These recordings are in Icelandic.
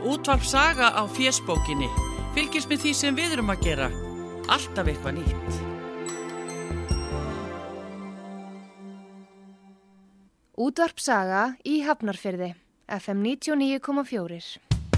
Útvarp Saga á fésbókinni. Fylgist með því sem við erum að gera. Alltaf eitthvað nýtt. Útvarp Saga í Hafnarfirði, FM 99,4.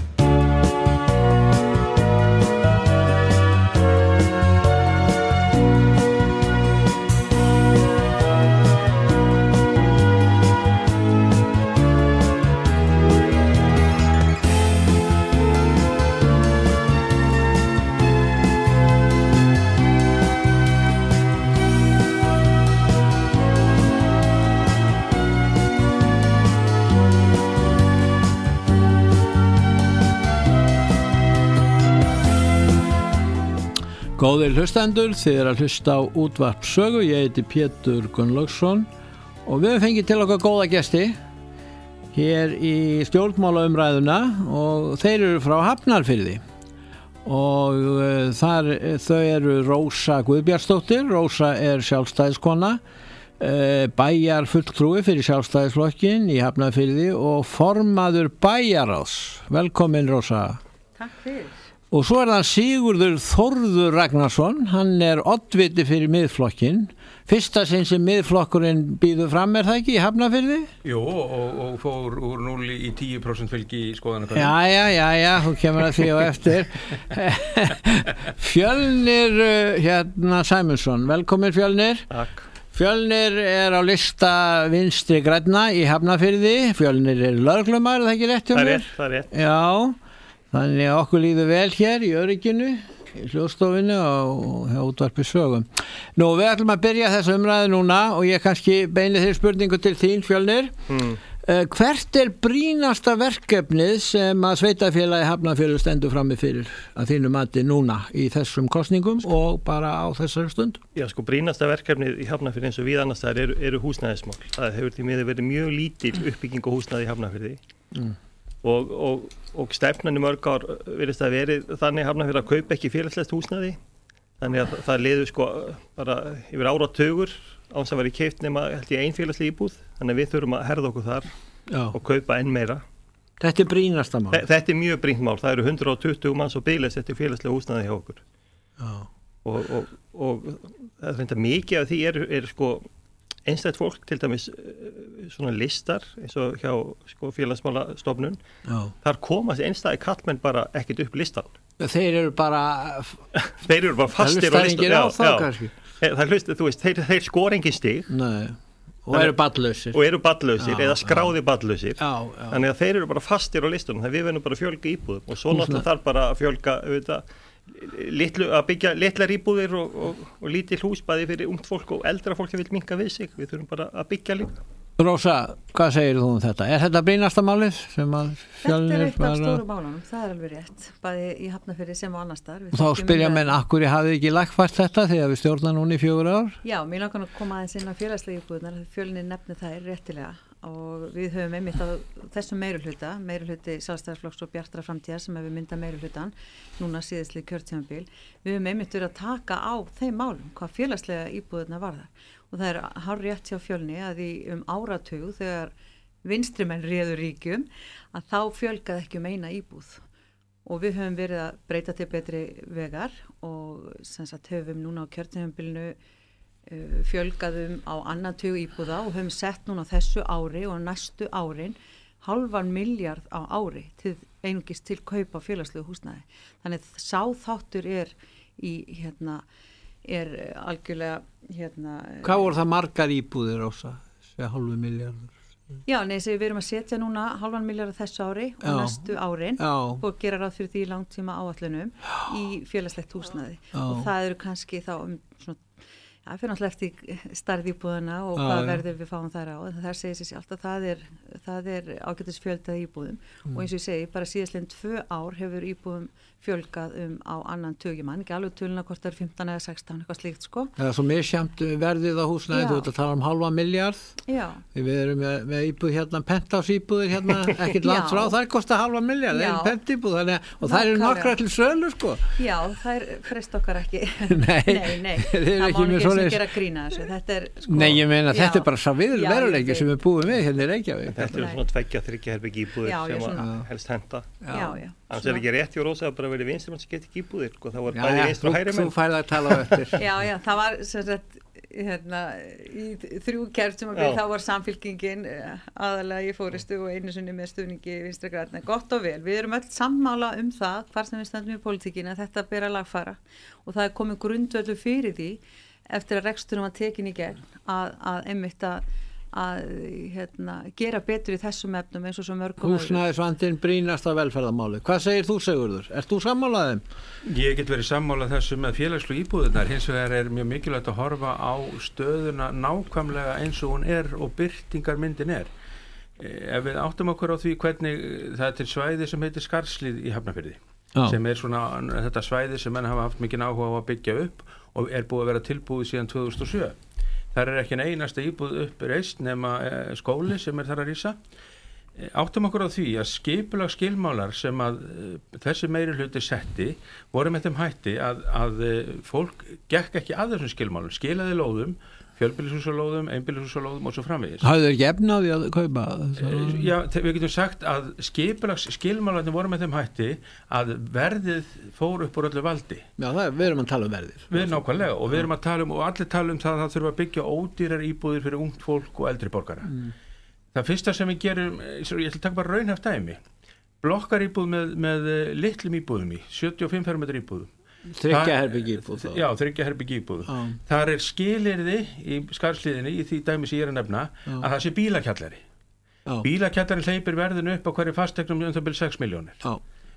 Góðir hlustendur, þið að hlusta á Útvarp Sögu, ég heiti Pétur Gunnlaugsson og við fengið til okkar góða gesti hér í stjórnmálaumræðuna og þeir eru frá Hafnarfirði og þau eru Rósa Guðbjartsdóttir. Rósa er sjálfstæðiskona, bæjarfulltrúi fyrir sjálfstæðisflokkin í Hafnarfirði og formaður bæjarráðs. Velkomin Rósa. Takk fyrir. Og svo það Sigurður Þórður Ragnarsson, hann er oddviti fyrir miðflokkin. Fyrsta sinn sem miðflokkurinn býður fram, það ekki, í Hafnarfirði? Jú, og fór úr 0 í 10% fylgi í skoðanakönnun. Já, þú kemur að því á eftir. Fjölnir Sæmundsson, velkomin Fjölnir. Takk. Fjölnir er á lista Vinstri grænna í Hafnarfirði. Fjölnir er lögreglumaður, það ekki rétt hjá mér? Það er rétt. Já. Þannig að okkur líður vel hér í örygginu, í hljóðstofinu og hjá Útvarpi Sögum. Nú, við ætlum að byrja þessa umræðu núna og ég kannski beini þeirri spurningu til þín, Fjölnir. Hvert er brýnasta verkefnið sem að sveitafélagi Hafnarfjörður stendur frammi fyrir að þínu mati núna í þessum kosningum og bara á þessari stund? Já, brýnasta verkefnið í Hafnarfirði eins og við annars þar eru húsnæðismál. Það hefur því miður verið mjög lítil uppbygging og húsnæði í Hafnarfirði. Og stefnan í mörg ár virðist að verið þannig Hafnarfjörður að kaupa ekki félagslegt húsnæði, þannig að það liður bara yfir áratugur án sem var í keypt nema held ég ein félagsleg íbúð, þannig að við þurfum að herða okkur þar og kaupa enn meira. Þetta er brýnasta mál? Þetta er mjög brýnt mál, það eru 120 manns og biðlaust eftir félagslega húsnæði hjá okkur. Og það er reynda mikið af því er einstætt fólk, til dæmis svona listar eins og hjá félagsmálastofnun. Þar komast einstæði kallmenn bara ekkert upp listan. Þeir eru bara fastir á listan. Þeir skora engin stig. Nei. Og eru badlausir. Eða skráði badlausir. Þannig að þeir eru bara fastir á listunum. Þannig að við verðum bara að fjölga íbúðum og svo náttúrulega þarf bara að fjölga að byggja litlar íbúðir og lítil hús bæði fyrir ungt fólk og eldra fólk sem vil minnka við sig. Við þurfum bara að byggja líka. Rósa, hvað segir þú þetta? Er þetta brýnasta málið sem að Fjölnir? Þetta er eitt af stóru málunum, það er alveg rétt, bæði í Hafnarfirði sem á annar staðar. Og þá spyrja menn, akkur hafið ekki lagfært þetta þegar við stjórna núna í 4 ár? Já, mér langar að koma aðeins inn á félagslega íbúðunar, Fjölnir nefnir það réttilega og við höfum einmitt á þessum meirihluti Sjálfstæðisflokks og Bjartra framtíðar sem hefur myndað meirihlutan núna síðastli kjörtímabil. Við höfum einmitt verið að taka á þeim málum hvað félagslega íbúðurnar varðar. Og það er hárrétt hjá Fjölni að í áratug þegar vinstrimenn réðu ríkjum að þá fjölgaði ekki eina íbúð og við höfum verið að breyta til betri vegar og sem sagt höfum núna á kjörtímabilinu fjölgaðum á annan tug íbúða og höfum sett núna þessu ári og næstu árin 0,5 milljarð á ári til einungis til kaupa félagslegu húsnæði. Þannig sá þáttur er algjörlega Hvað voru það margar íbúðir, Rósa? 0,5 milljarður? Já, við erum að setja núna 0,5 milljarð þessu ári og næstu árin og gera ráð fyrir því langtíma áætlunum í félagslegt húsnæði og það eru kannski þá það fyrir náttúrulega eftir stærð íbúðuna og hvað verður við fáum þær á en það segir sér sjálft að það er ágætis fjöldað íbúðum og eins og ég segi, bara síðastliðin 2 ár hefur íbúðum fjölgað á annan tugjumann, ekki alveg töluna hvort það er 15 eða 16, eitthvað slíkt Það er svo misjæmt verðið á húsnæði, þú ert að tala 0,5 milljarð. Við erum með íbúð penthouse íbúðir ekkert langt frá, það kostar 0,5 milljarð, það er pentíbúð og það eru nokkra til sölu Já, það freyst okkar ekki. Nei, þeir eru ekki með svoleiðis. Gera grína þessu, þetta er sko... Nei, ég meina, þetta er bara sá Já, veruleiki ég sem við búum við hérna í Reykjavík. Þetta eru svona 2-3 herbergi íbúðir Já, sem svona. að helst henda. Já. Annars er ekki rétt hjá Rósa að bara verið vinstri mann sem geti ekki íbúðir, sko. Það var Já, bæði vinstri og hægri þú menn. færð að tala á eftir. Já, það var sem sagt, í 3 kjörtímabil þá var Samfylkingin aðalega í fórystu og einu sinni með stuðningi Vinstri grænna. Gott og vel, við erum öll sammála það hvar sem við stöndum í pólitíkinni að þetta ber að lagfæra og það er komið grundvöldur fyrir því eftir að reksturinn var tekin í gegn að einmitt að gera betur í þessum efnum eins og svo mörgum Húsnæðisvandinn brýnasta velferðarmáli. Hvað segir þú, Sigurður? Ert þú sammálaðum? Ég get verið sammálað þessu með félagslegu íbúðirnar, hins vegar er mjög mikilvægt að horfa á stöðuna nákvæmlega eins og hún er og birtingarmyndin er. Ef við áttum okkur á því hvernig það er til svæði sem heitir Skarðshlíð í Hafnarfirði, sem er svona þetta svæði sem menn hafa haft mikinn áhuga á að byggja upp og er búið að vera tilbúið síðan 2007. Þar er ekki einasta íbúð upp reist nema skóli sem er þar að rísa. Áttum okkur á því að skipulag skilmálar sem að þessi meiri hluti setti voru með þeim hætti að fólk gekk ekki að þessum skilmálum, skilaði lóðum, fjölbýlishúsalóðum, einbýlishúsalóðum og svo framvegis. Hafðu þeir ekki efni á því að kaupa? Já, við getum sagt að skilmálarnir voru með þeim hætti að verðið fór upp úr öllu valdi. Já, við erum að tala um verðið. Við nákvæmlega og við erum að tala og allir tala það að það þurfa að byggja ódýrar íbúðir fyrir ungt fólk og eldri borgara. Það fyrsta sem við gerum, ég ætla að taka bara raunhæft dæmi, blokkar íbúð með litlum íbúðum í, 75 fermetra íbúðum. 3 herbergi íbúð. Já, 3 herbergi íbúð. Þar er skilyrði í Skarðshlíðinni í því dæmi sem ég er að nefna að það sé bílakjallari. Bílakjallarin hleypir verðinu upp á hverju fasteignum um það byrja 6 milljónir.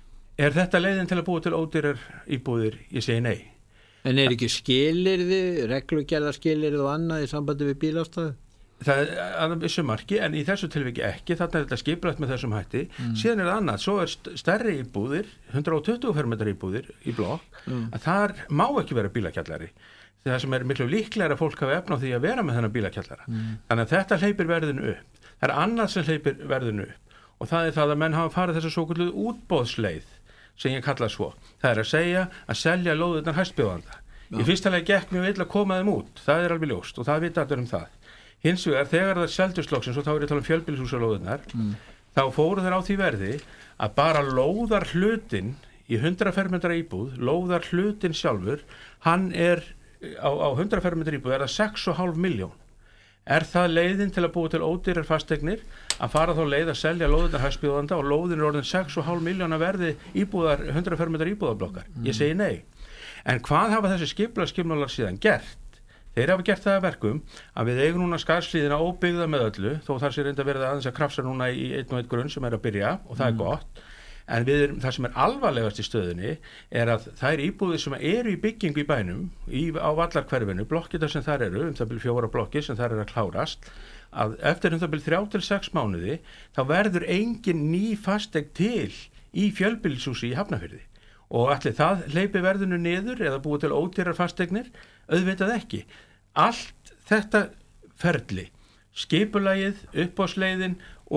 Er þetta leiðin til að búa til ódýrar íbúðir? Ég segi nei. En er ekki skilyrði, reglugerðarskilyrði og annað í sambandi við bílastæðu? Það er að vissu marki, en í þessu tilviki ekki, þarna er þetta skipulagt með þessum hætti. Síðan er það annað, svo er stærri íbúðir, 120 fermetra íbúðir í blokk, að þar má ekki vera bílakjallari. Það sem er miklu líklega að fólk hafa efna á því að vera með þennan bílakjallara. Þannig að þetta hleypir verðinu upp. Það er annað sem hleypir verðinu upp og það er það að menn hafa farið þessu svokölluðu útboðsleið sem ég kalla svo. Það er að segja að selja lóðirnar hæstbjóðanda. Í fyrsta lagi gekk mjög illa að koma þeim út, það er alveg ljóst og það vita allir það. Hins vegar, þegar það er seldurslokksins og þá er ég að tala um fjölbýlishúsalóðirnar, þá fóru þeir á því verði að bara lóðar hlutin í 100 fermetra íbúð, lóðar hlutin sjálfur, hann er á 100 fermetra íbúð er það 6,5 miljón. Er það leiðin til að búa til ódýrar fasteignir að fara þá leið að selja lóðirnar hæstbjóðanda og lóðin er orðin 6,5 miljón að verði íbúðar 100 fermetra íbúðablokkar? Ég segi nei. En hvað hafa þessi skipulagsskilmálar síðan gert? Þeir hafa gert það að verkum að við eigum núna Skarðshlíðina óbyggða með öllu, þó þar sé reynda verið aðeins að krafsa núna í einn og einn grunn sem er að byrja og það er gott. En það sem er alvarlegast í stöðunni er að þær íbúðir sem eru í byggingu í bænum, á vallarhverfinu, blokkirnar sem þar eru, það byrja 4 blokkir sem þar eru að klárast, að eftir það byrja 3 til 6 mánuði, þá verður engin ný fasteign til í fjölbýlishúsi í Hafnarfirði. Og allir það hleypi verðinu niður eða búið til ódýrar fasteignir, auðvitað ekki. Allt þetta ferli, skipulagið, uppboðsleiðin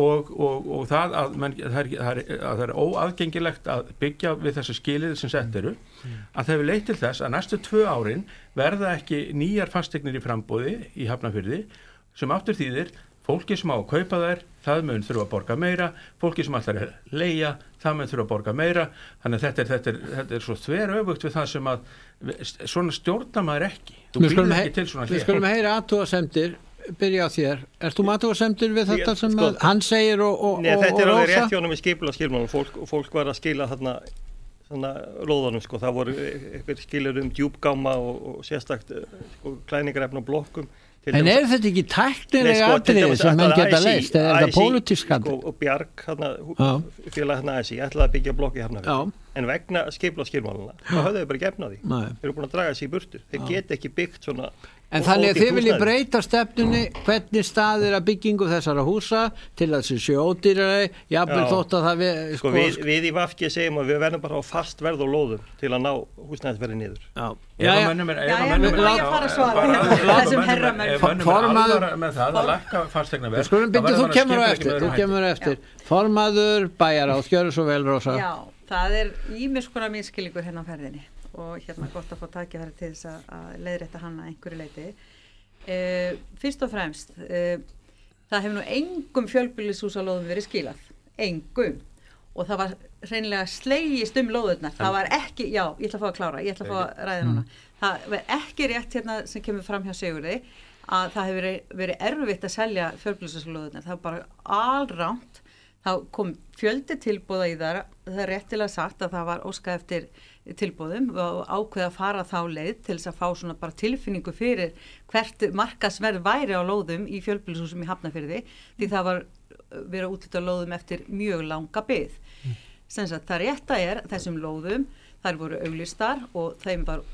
og það að það er óaðgengilegt að byggja við þessu skilyrði sem sett eru, að það hefur leitt til þess að næstu 2 árin verða ekki nýjar fasteignir í framboði í Hafnarfirði sem aftur þýðir fólki sem á að kaupa þær, það mun þurfa að borga meira, fólki sem allar er leigja, það mun þurfa að borga meira, þannig að þetta er svo þveröfugt við það sem að svona stjórnar maður ekki. Þú býður ekki til svona hér. Við skulum heyra athugasemdir, byrja á þér. Ert þú með athugasemdir við þetta sem hann segir og Rósa? Nei, þetta er alveg rétt hjá honum í skipulagsskilmálum, fólk var að skila þarna lóðanum, sko, það voru eitthvað skilur djúpgáma og sérstakt klæningarefni á blokkum. En er þetta ekki tæknilega atriði sem menn geta leist, eða er þetta pólitísk atriði? Og Bjarg, félag ASÍ, ætlaði að byggja blokk í Hafnarfirði, en vegna skipulagsskilmálana, þá höfðu þau bara gefna því. Þeir eru búin að draga sig í burtu, þeir geta ekki byggt svona. En þannig að þið viljið breyta stefnunni, hvernig staðir að byggingu þessara húsa til að þessi séu ódýrari, jafnvel þótt að það við í VFG segjum að við verðum bara á fast verð og lóðum til að ná húsnæðisverði niður. Ef að mönnum alvara með það að lækka fasteignaverð. Þú kemur á eftir. Formaður bæjarráð, gjörðu svo vel, Rósa. Já, það er ýmis konar misskilningur hérna á ferðinni og gott að fá tækifæri til þess að leiðrétta hana einhverju leiti. Fyrst og fremst, það hefur nú engum fjölbýlishúsalóðum verið skilað, engum, og það var hreinlega slegist lóðurnar, það var ekki, já, ég ætla að fá að klára, ég ætla að fá að ræða núna, það var ekki rétt sem kemur fram hjá Sigurði, að það hefur verið erfitt að selja fjölbýlishúsalóðurnar, það var bara alrangt. Þá kom fjöldi tilboða í það er réttilega sagt að það var óskað eftir tilboðum og ákveða að fara þá leið til þess að fá svona bara tilfinningu fyrir hvert markaðsverð væri á lóðum í fjölbýlishúsum í Hafnarfirði, því það var verið að úthluta lóðum eftir mjög langa bið. Það rétta þessum lóðum, þær voru auglýstar og þeim var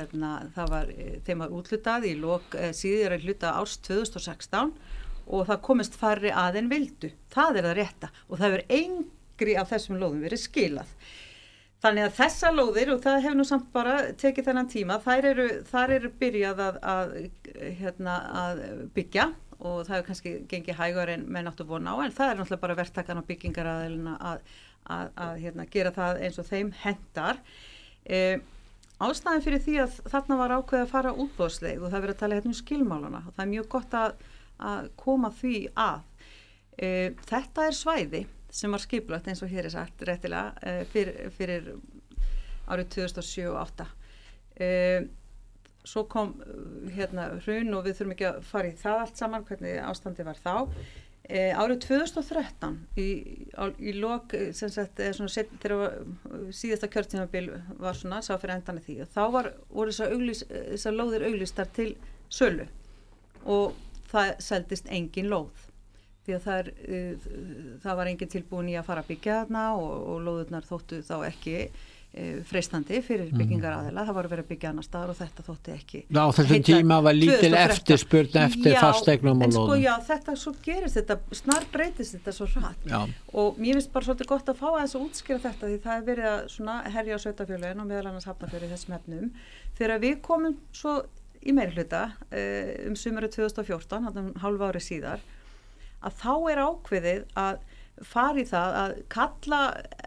úthlutað í síðara hluta árs 2016 og það komist færri að en vildu. Það það rétta og það hefur engri af þessum lóðum verið skilað. Þannig að þessar lóðir, og það hefur nú samt bara tekið þennan tíma, þar eru byrjað að byggja og það hefur kannski gengið hægar en menn áttu von á, en það náttúrulega bara verktakan og byggingaraðilina að gera það eins og þeim hentar. Ástæðan fyrir því að þarna var ákveðið að fara útboðsleið og það verið að tala um skilmálana og það mjög gott að koma því að. Þetta svæði sem var skipulagt eins og hér sagt réttilega fyrir árið 2007 og 2008. Svo kom hrun og við þurfum ekki að fara í það allt saman, hvernig ástandi var þá. Árið 2013 í lok þegar síðasta kjörtímabil var svona sá fyrir endan því og þá voru þessar lóðir auglýstar til sölu og það seldist engin lóð því að það var engin tilbúin í að fara að byggja þarna og lóðurnar þóttu þá ekki freistandi fyrir byggingaraðila, það var verið að byggja annar staðar og þetta þótti ekki. Á þessum tíma var lítil eftirspurn eftir fasteignum og lóðum. Já, þetta svo gerist þetta, snar breytist þetta svo hratt og mér finnst bara svolítið gott að fá að útskýra þetta því það verið að svona herja á sveitafélögin og meðal annars Hafnarfjörði í þessum efnum. Þegar við komum svo í meirihluta sumarið 2014, hálfa ári síðar, að þá ákveðið að fara í það að kalla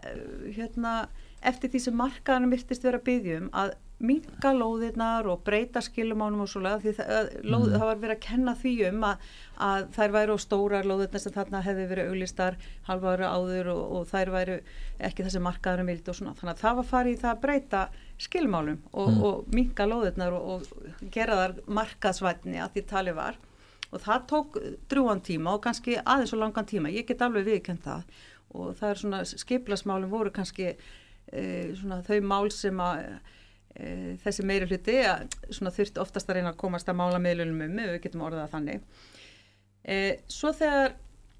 eftir því sem markaðanum virtist vera að biðja að minnka lóðirnar og breyta skilumánum og svolega því það var verið að kenna því að þær væru á stórar lóðirnar sem þarna hefði verið auglýstar halva ára áður og þær væru ekki þessi markaðanum vildi og svona. Þannig að það var farið í það að breyta skilumálum og minnka lóðirnar og gera þar markaðsvænni að því talið var. Og það tók drjúgan tíma og kannski aðeins og langan tíma. Ég get alveg viðurkennt það og það svona skipulagsmálum voru kannski svona þau mál sem að þessi meirihluti svona þurfti oftast að reyna að komast að málamiðlunum við getum orðað þannig. Svo þegar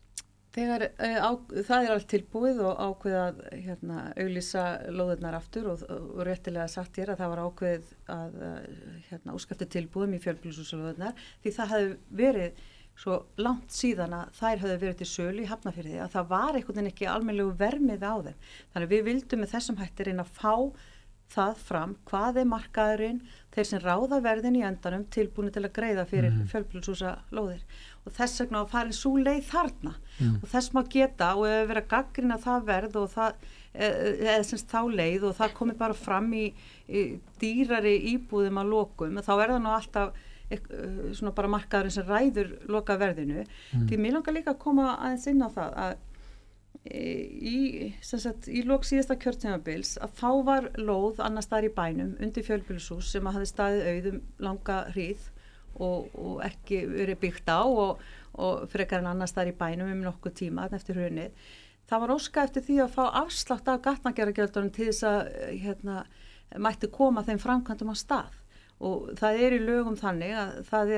það allt tilbúið og ákveðið að auglýsa lóðirnar aftur og réttilega sagt hér að það var ákveðið að útskafti tilbúðum í fjölbýlishúsalóðirnar því það hefði verið svo langt síðan að þær höfðu verið til sölu í Hafnarfirði að það var einhvern veginn ekki almennilegu vermið á þeim. Þannig við vildum með þessum hætti reyna að fá það fram hvað markaðurinn, þeir sem ráða verðin í endanum tilbúinu til að greiða fyrir fjölbýlishúsalóðir og þess vegna að fara svo leið þarna og þess má geta og ef vera gagnrýna það verð og það eða semst þá leið og það komi bara fram í dýrari íbúðum að lokum þá það nú alltaf svona bara markaðurinn sem ræður loka verðinu því mér langar líka að koma aðeins inn á það að í lok síðasta kjörtímabils að þá var lóð annars staðar í bænum undir fjölbýlishús sem hafði staðið auðum langa hríð og ekki verið byggt á og frekar en annars staðar í bænum nokkuð tíma eftir hrunið. Það var óskað eftir því að fá afslátt af gatnagerðargjöldunum til þess að mætti koma þeim framkvæmdum á stað. Og það í lögum þannig að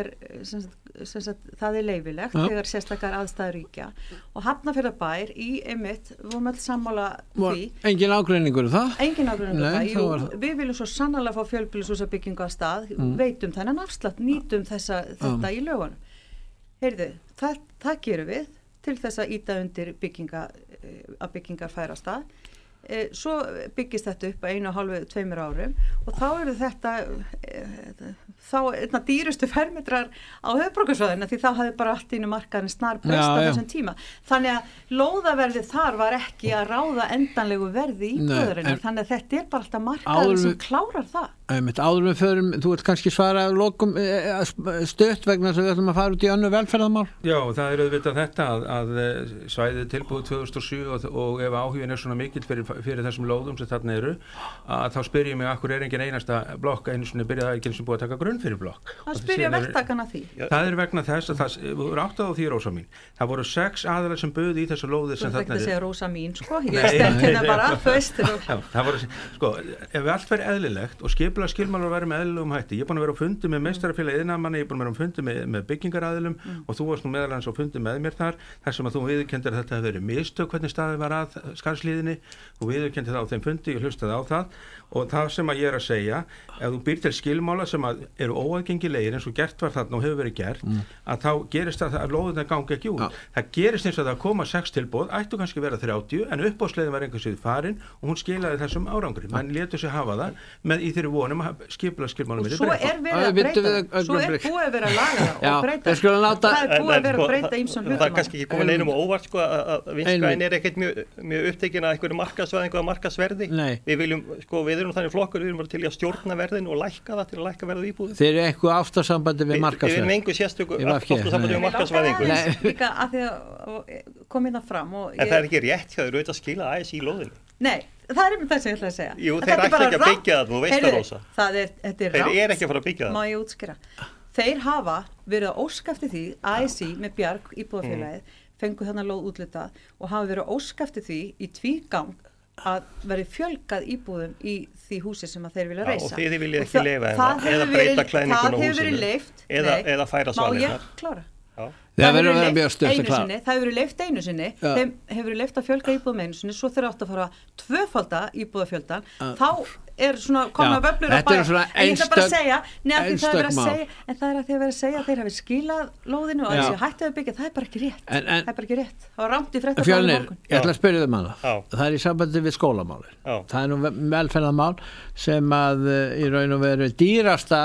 það leyfilegt þegar sérstakar aðstæður ríkja og Hafnarfjarðarbær í einmitt vorum öll sammála því. Engin ágreiningur það? Engin ágreiningur það. Við viljum svo sannarlega fá fjölbýlishúsabyggingu að stað, veitum þennan afslátt, nýtum þetta í lögunum. Heyrðu, það gerum við til þess að ýta undir byggingar færa stað. svo byggist þetta upp á 1,5-2 árum og þá eru þetta þá dýrustu fermetrar á höfuðborgarsvæðinu því þá hafði bara allt innu markaðin snar breyst á þessum tíma. Þannig að lóðaverðið þar var ekki að ráða endanlegu verði íbúðarinnar, þannig að þetta bara alltaf markaðin sem klárar það. Áður við förum, þú vilt kannski svara lokum stutt vegna þess að við ætlum að fara út í önnur velferðarmál? Já, það er auðvitað þetta að svæðið tilbúið 2007 og ef áhugin svona mikill fyrir þessum lóðum sem þarna eru, að þá spyr ég mig akkur engin einasta blokk einu sinni byrjaði ekki sem búið að taka grunn fyrir blokk. Það spyrja verktakana því. Það vegna þess að það voru áttað á því, Rósa mín. Það voru 6 aðilar sem buðu í þessu lóðir sem þarna eru. Þú ert ekki að segja Rósa mín, sko. Ég stend hérna bara það voru, sko, ef allt væri eðlilegt og skipulagsskilmálar væri með eðlilegum hætti. Ég er búin að vera á fundi með meistarafélagi iðnaðarmanna, ég er búin að vera á fundi með byggingaraðilum og þú varst nú meðal annars á fundi með mér þar sem að þú viðurkenndir að þetta hefði verið mistök hvernig staðið var að Skarðshlíðinni og viðurkenndir það á þeim fundi, ég hlustaði á það og það sem að ég er að segja, ef þú býr til skilmála sem að eru óaðgengilegir eins og gert var þarna og hefur verið gert, að þá gerist það að lóðurnar gangi ekki út. Það gerist eins og það koma 6 tilboð, ættu kannski vera 30, en uppboðsleiðin var einhversið farin og hún skilaði þessum árangri. Menn létu sig hafa það með í þeirri vonum að skipulagsskilmálum verið breyta. Svo er verið að breyta, svo er búið að vera að laga það og breyta. Það er búið að vera að breyta ýmsum hlutum. Það er kannski ekki komin einum á óvart sko að Vinstri-græn er ekkert mjög upptekin að einhverju markaðsvæðingu að markaðsverði. Við viljum sko við erum þannig flokkur, við erum bara til að stjórna verðinu og lækka það til að lækka verðið íbúðum. Þeir eru eitthvað ástarsambandi við markaðsvæðingu. Við erum engu sérstöku ástarsambandi við markaðsvæðingu. Líka að því að kom hérna fram og en það er ekki rétt hjá þér auðvitað að skila ASÍ lóðinu. Nei, það er það sem ég ætla að segja. Jú, þeir ætla ekki að byggja það, þú veist það, Rósa. Þeir eru ekki að fara að byggja það. Má ég útskýra. Þeir hafa verið að óska eftir því, ASÍ með Bjarg íbúðafélagið, fengu þarna lóð úthlutað og hafa verið að óska eftir því í tvígang að veri fjölgað íbúðum í því húsi sem að þeir vilja reisa. Og þið viljið ekki leyfa eða breyta klæningun á húsinu. Það hefur verið leyft. Eða færa svalirnar. Má ég klára? Það hefur verið leyft einu sinni, þeim hefur verið leyft að fjölga íbúðum einu sinni, svo þeir átt að fara tvöfalda íbúðafjöldan, þá er svona komna vöflur á bæ. Ég ætla bara að segja, en það er að því að vera að segja að þeir hafi skilað lóðinu og þessi hættið að byggja, það er bara ekki rétt. Það er bara ekki rétt. Það var rámt í fréttablaðinu morgun. Ég ætla að spyrja þig hana. Það er í sambandi við skólamáli. Það er nú velferðarmál sem að í raun og veru dýrasta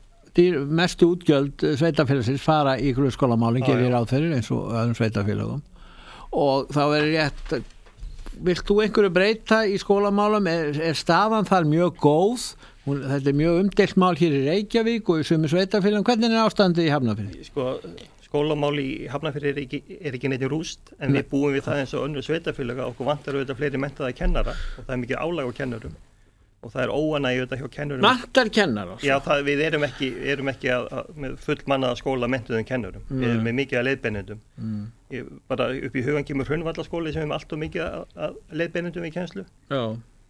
mestu útgjöld sveitafélagsins fara í grunnskólamálin gerir ráðferðir eins og öðrum sveitafélagum og þá er rétt vilt þú einhverju breyta í skólamálum er staðan þar mjög góð þetta er mjög umdeilt mál hér í Reykjavík og í sumum sveitafélagum, hvernig er ástandið í Hafnarfirði? Sko, skólamál í Hafnarfirði er ekki neitt í rúst en við búum við það eins og önnur sveitafélaga okkur vantar auðvitað fleiri menntaða kennara og það er mikið álag á kennurum og það er óanægju þetta hjá kennurum. Vantar kennarar? Já, við erum ekki með fullmannaða skóla menntuðum kennurum. Við erum með mikið að leiðbeinendum. Bara upp í hugan kemur Hraunvallaskóli sem við allt og mikið að leiðbeinendum í kennslu. Já.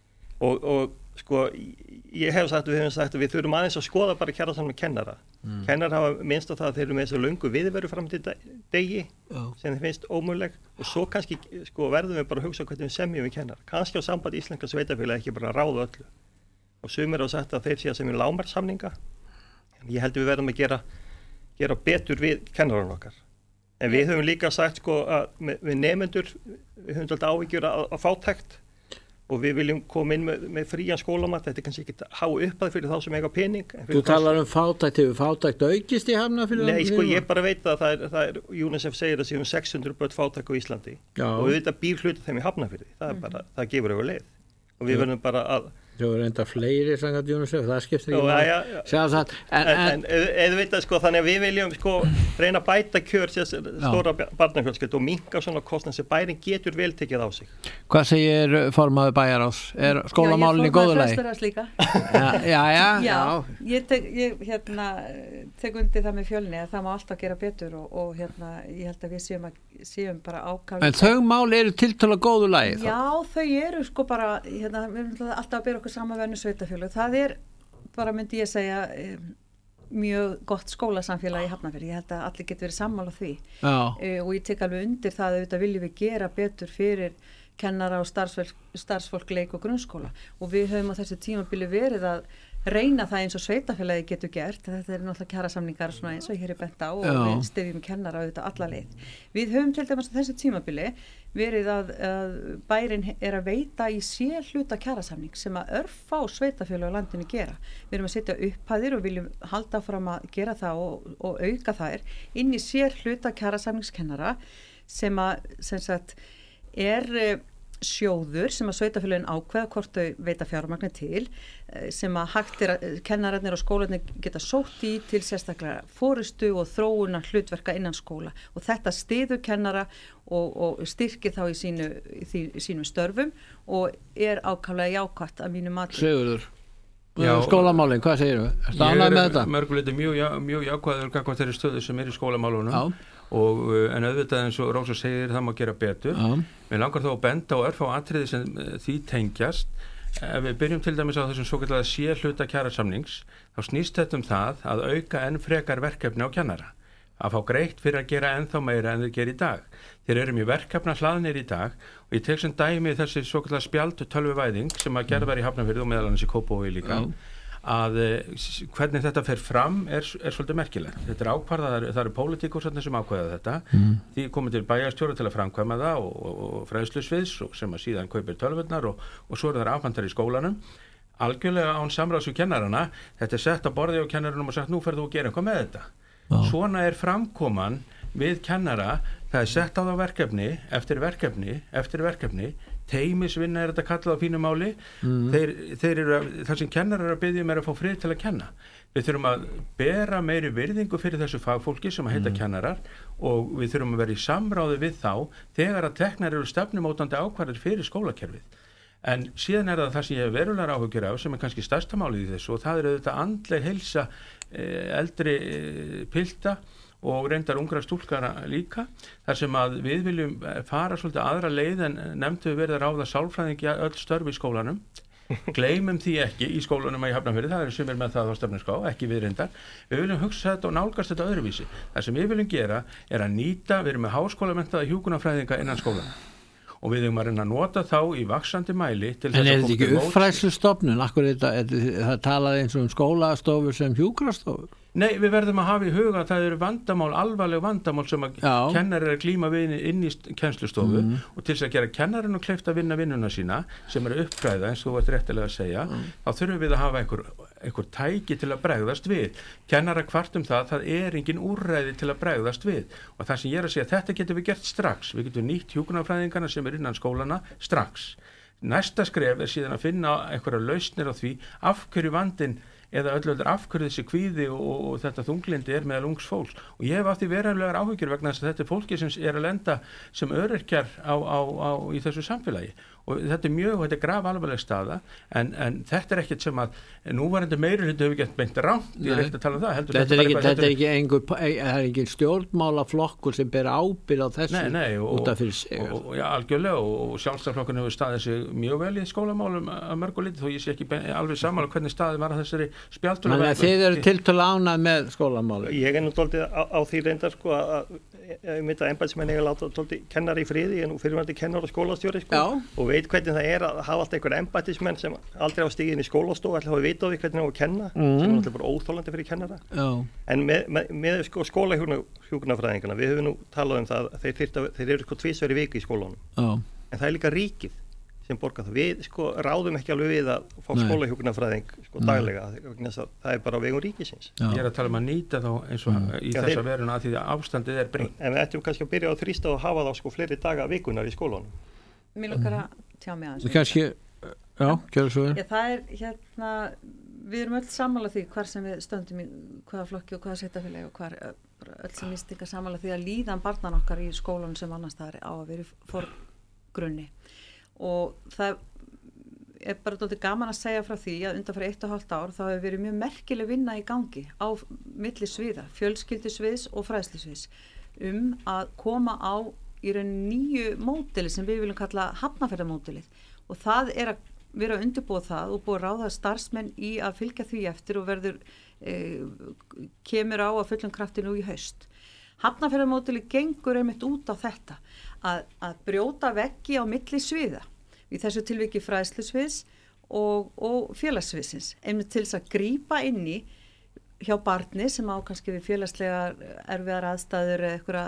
Og sko, við höfum sagt að við þurfum aðeins að skoða bara kjarasamning með kennara. Kennarar hafa minnst á það að þeir eru með þessu löngu viðveru fram til degi sem þeim finnst ómöguleg og svo kannski sko, verðum við bara að hugsa hvernig við semjum við kennara. Kannski á samband íslenska sveitafélag ekki bara ráða öllu. Og sumir hafa sagt að þeir sé að semja lágmarkssamninga. Ég held við verðum að gera betur við kennarann okkar. En við höfum líka sagt sko, að við nemendur, við höfum alltaf áhyggjur að fátækt og við viljum koma inn með frían skólamat, þetta er kannski ekki há uppað fyrir þá sem eiga pening. Þú talar fátækt, hefur fátækt aukist í Hafnarfirði? Nei, sko ég bara veit að það er UNICEF segir að séum 600 börn fátæk á Íslandi og við veit að býr hluti þeim í Hafnarfirði, það gefur auðvitað leið og við verðum bara að Það voru enda fleiri sangat Jónusef, það skiptir ekki máli. En eða veit að sko þannig að við viljum sko reyna að bæta kjör stóra barnafjölskyldu og minnka svona kostnað sem bærin getur vel tekið á sig. Hvað segir formaður bæjarráðs? Er skólamálin í góðu lagi? Já, ég tek undir það með Fjölni að það má alltaf gera betur og ég held að við séum bara ákvæmlega. En þau mál eru tiltölulega góðu lagi? Já, þau eru sko bara, við erum alltaf að bera okkur samanverðinu sveitafélög. Það er bara, myndi ég segja, mjög gott skólasamfélag í Hafnarfirði. Ég held að allir getur verið sammála því. Og ég tek alveg undir það að þetta viljum við gera betur fyrir kennara og starfsfólk leik og grunnskóla. Og við höfum á þessu tímabili verið að reyna það eins og sveitafélagi getur gert. Þetta náttúrulega kjarasamningar svona eins og hér bent á og við styðjum kennara auðvitað alla leið. Við höfum til dæmis á þessu tímabili verið að bærin að veita í hluta kjarasamning sem að örfá sveitafélagi á landinu gera. Við erum að setja upphæðir og viljum halda fram að gera það og auka þær inn í hluta kjarasamningskennara sem sagt sjóður sem að sveitafélögin ákveða hvort þau veita fjármagni til sem að hægt kennararnir og skólarnir geta sótt í til sérstaklega forystu og þróunar hlutverka innan skóla og þetta styður kennara og styrkir þá í sínum störfum og ákaflega jákvætt að mínu mati. Sigurður, skólamálin, hvað segir þú? Ég mörguleiti mjög jákvæður gagnvart þeirri stöðu sem í skólamálunum en auðvitað eins og Rósa segir það má gera betur. Mér langar þó að benda á örfá atriði sem því tengjast. Ef við byrjum til dæmis á þessum svokallaða hluta kjarasamnings þá snýst þetta það að auka enn frekar verkefni á kennara. Að fá greitt fyrir að gera ennþá meira en þeir gera í dag. Þeir eru mjög verkefna hlaðnir í dag og ég tek sem dæmi þessi svokallaða spjald tölvuvæðing sem að gerð var í Hafnarfirði og meðal annars í Kópavogi líka. Að hvernig þetta fer fram er svolítið merkilegt. Þetta ákvarðað, það eru pólitíkur sem ákveða þetta. Því komið til bæjarstjóra til að framkvæma það og fræðslusviðs sem að síðan kaupir tölvurnar og svo eru þær afhentar í skólanum. Algjörlega án samráðs við kennarana. Þetta sett á borði á kennarunum og sagt nú ferðu að gera eitthvað með þetta. Svona framkoman við kennara, það sett á það verkefni eftir verkefni. Teymisvinna þetta kallað á fínu máli. Það sem kennarar að biðja að fá frið til að kenna. Við þurfum að bera meiri virðingu fyrir þessu fagfólki sem að heita kennarar og við þurfum að vera í samráði við þá þegar að teknar eru stefnumótandi ákvarðir fyrir skólakerfið. En síðan það sem ég hef verulegar áhyggjur af sem kannski stærsta málið í þessu og það auðvitað andleg heilsa eldri pilta og reyndar ungra stúlkara líka þar sem að við viljum fara svolítið aðra leið en nefndu við verið að ráða sálfræðingi öll störf í skólanum. Gleymum því ekki í skólanum að í Hafnarfirði, það eru sumir með það á stefnuskrá, ekki við reyndar. Við viljum hugsa þetta og nálgast þetta öðruvísi. Það sem við viljum gera að nýta, við erum með háskólamenntaða hjúkrunarfræðinga innan skólana. Og við erum að reyna að nota þá í vaxandi mæli til þess að þetta ekki uppfræðslustofnun? Það talaði eins og skólastofur sem hjúkrastofur? Nei, við verðum að hafa í huga að það eru vandamál, alvarleg vandamál sem að kennarar er glíma við inn í kennslustofu og til þess að gera kennarinn og kleift að vinna vinnuna sína sem eru uppfræða eins og þú vart réttilega að segja, þá þurfum við að hafa einhver tæki til að bregðast við. Kennara kvart það er engin úrræði til að bregðast við og það sem ég er að segja, þetta getum við gert strax. Við getum nýtt hjúkrunarfræðingarna sem er innan skólana strax. Næsta skref er síðan að finna einhverja lausnir á því af hverju vandinn eða öllu af hverju þessi kvíði og þetta þunglindi er meðal ungs fólks og ég hef átt í verulegar áhyggjur vegna þess að þetta er fólki sem er að lenda sem öryrkjar í þessu samfélagi og þetta er grafalvarleg staða en þetta er ekkert sem að núverandi meirihluti hefur gett beint rangt, ég er ekkert að tala um það þetta er ekki stjórnmálaflokkur sem ber ábyrgð á þessu út af fyrir sig algjörlega og sjálfstæðarflokkurinn hefur staðið sig mjög vel í skólamálum að mörgu liti þó ég sé ekki alveg sammála hvernig staðið var að þessari spjalduna. Þannig að þið eru tiltölulega ánægð með skólamálum. Ég er nú dálítið á því reyndar að ég myndi að embættismenn eiga láta dálítið kennari í friði, ég er nú fyrirvændi kennar og skólastjóri og veit hvernig það er að hafa alltaf einhver embættismenn sem aldrei hafa stigið inn í skólastofu ætla að hafa vita á því hvernig það á að kenna sem er náttúrulega bara óþolandi fyrir kennara. En með skólahjúkrunarfræðingarna, við höfum nú talað um það að þeir eru tvisvar í viku í skólanum. En það er líka ríkið sem borgar það. Við ráðum ekki alveg við að fá skólahjúkrunarfræðing daglega, það er bara á vegum ríkisins. Ég er að tala um að nýta þá eins og í þessa veruna að því að ástandið er breytt. En við ættum kannski að byrja á þrýsta og hafa þá fleiri daga vikunar í skólanum. Mér lukkar að tjá mig aðeins. Kannski, gjör svo vel. Það er við erum öll sammála því hvar sem við stöndum í hvaða flokki og hvaða sveitarfélagi og hvar öll sem ístinga sammála því að líðan barnan okkar í skólanum sem annars staðar á að vera í forgrunni. Og það er bara dálítið gaman að segja frá því að undanfari 1,5 ár þá hefur verið mjög merkileg vinna í gangi á milli sviða, fjölskyldusviðs og fræðslusviðs að koma á í raun nýju módeli sem við viljum kalla Hafnarfjarðarmódelið og það er að vera að undirbúa það og búið að ráða starfsmenn í að fylgja því eftir og verður kemur á að fullum krafti nú í haust. Hafnarfjarðarmódelið gengur einmitt út á þetta að brjóta veggi á milli sviða í þessu tilviki fræðslusviðs og félagsviðsins, einmitt til þess að grípa inn í hjá barni sem á kannski við félagslega erfiðar aðstæður eða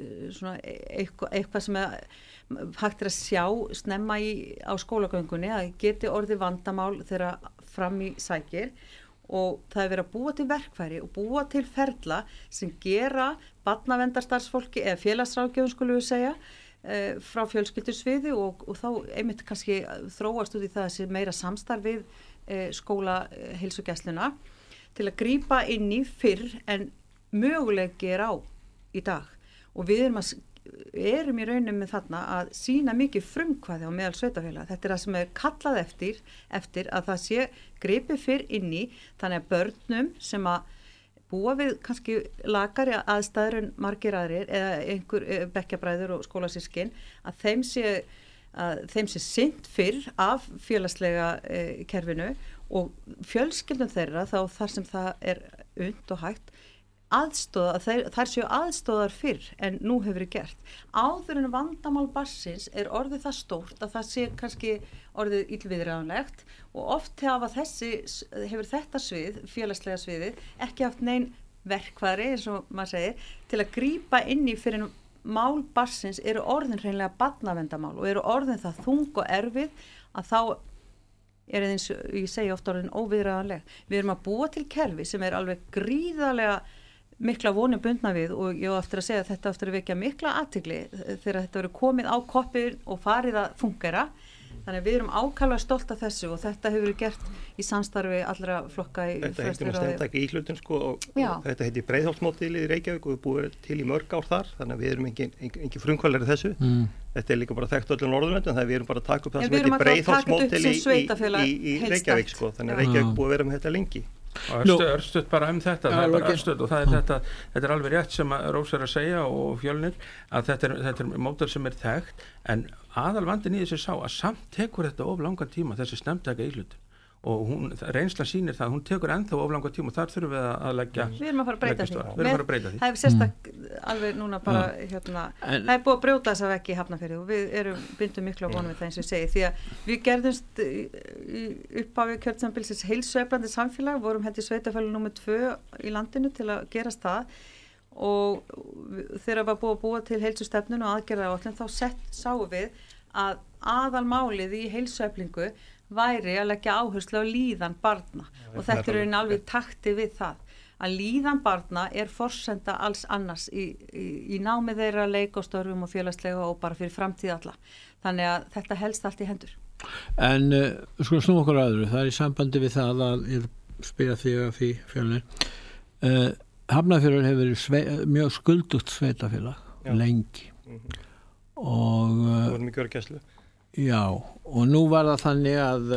eitthvað sem hægt að sjá snemma á skólagöngunni að geti orðið vandamál þegar fram í sækir og það verið að búa til verkfæri og búa til ferla sem gera barnaverndarstarfsfólki eða félagsráðgjöfum skulum við segja frá fjölskyldursviði og þá einmitt kannski þróast út í það sem meira samstarf við skólaheilsugæsluna til að grípa inn í fyrr en möguleiki á í dag og við erum í raunum með þarna að sýna mikið frumkvæði á meðal sveitafélaga. Þetta það sem kallað eftir að það sé gripið fyrr inn í þannig að börnum sem að búa við kannski lakari aðstæður en margir aðrir eða einhver bekkjabræður og skólasyskin að þeim sé sinnt fyrr af félagslega kerfinu og fjölskyldum þeirra þá þar sem það und og hægt aðstoða, þær séu aðstóðar fyrr en nú hefur verið gert. Áður en vandamál barnsins orðið það stórt að það sé kannski orðið illviðráðanlegt og oft hefur þetta svið, félagslega sviðið, ekki haft nein verkfæri, eins og maður segir, til að grípa inn í fyrir mál barnsins orðin hreinlega barnaverndarmál og orðin það þung og erfið að þá eins og ég segi oft orðin óviðráðanleg. Við erum að búa til kerfi sem alveg gríðarlega mikla vonum bundna við og ég á eftir að segja að þetta eftir að vekja mikla athygli þegar þetta verið komið á koppir og farið að fungera. Þannig að við erum ákaflega stolt af þessu og þetta hefur verið gert í samstarfi allra flokka í Þetta heitir stendtaki íhlutun og þetta heitir Breiðholtsmódelið í Reykjavík og við búum til í mörg ár þar þannig að við erum engin frumkvælir þessu. Þetta líka bara þekkt öllum Norðurlöndum þannig að við erum bara að taka upp það sem heitir Breiðholtsmódel í Reykjavík þannig að Reykjavík búið að vera með þetta lengi. Örstuð bara þetta það bara örstuð og það þetta alveg rétt sem Rósa að segja og Fjölnir að þetta módel sem þekkt en aðalvandinn í þessu sá að samt tekur þetta of langan tíma þessi snemmtaka íhlutun og reynslan sýnir það að hún tekur ennþá of langan tíma og þar þurfum við að leggja við erum að fara að breyta því það er sérstak alveg núna bara það búið að brjóta þess að vekki í Hafnarfirði og við bindum miklu á vonum við það eins og ég segi því að við gerðumst upphafi kjörtímabilsins heilsueflandi samfélag vorum held í sveitafélag númer 2 í landinu til að gerast það og þegar var búið að búa til heilsustefnun og aðgerðaáætlun þá sáum við að aðalmálið í heilsueflingu væri að leggja áherslu á líðan barna og þetta alveg takti við það að líðan barna forsenda alls annars í námi þeirra leik og störfum og félagslega og bara fyrir framtíð alla þannig að þetta helst allt í hendur En sko snú okkur aðru það í sambandi við það að ég spila því að því Fjölnir Hafnarfjörður hefur verið mjög skuldugt sveitafélag lengi og vorum í gjörgæslu Já, og nú var það þannig að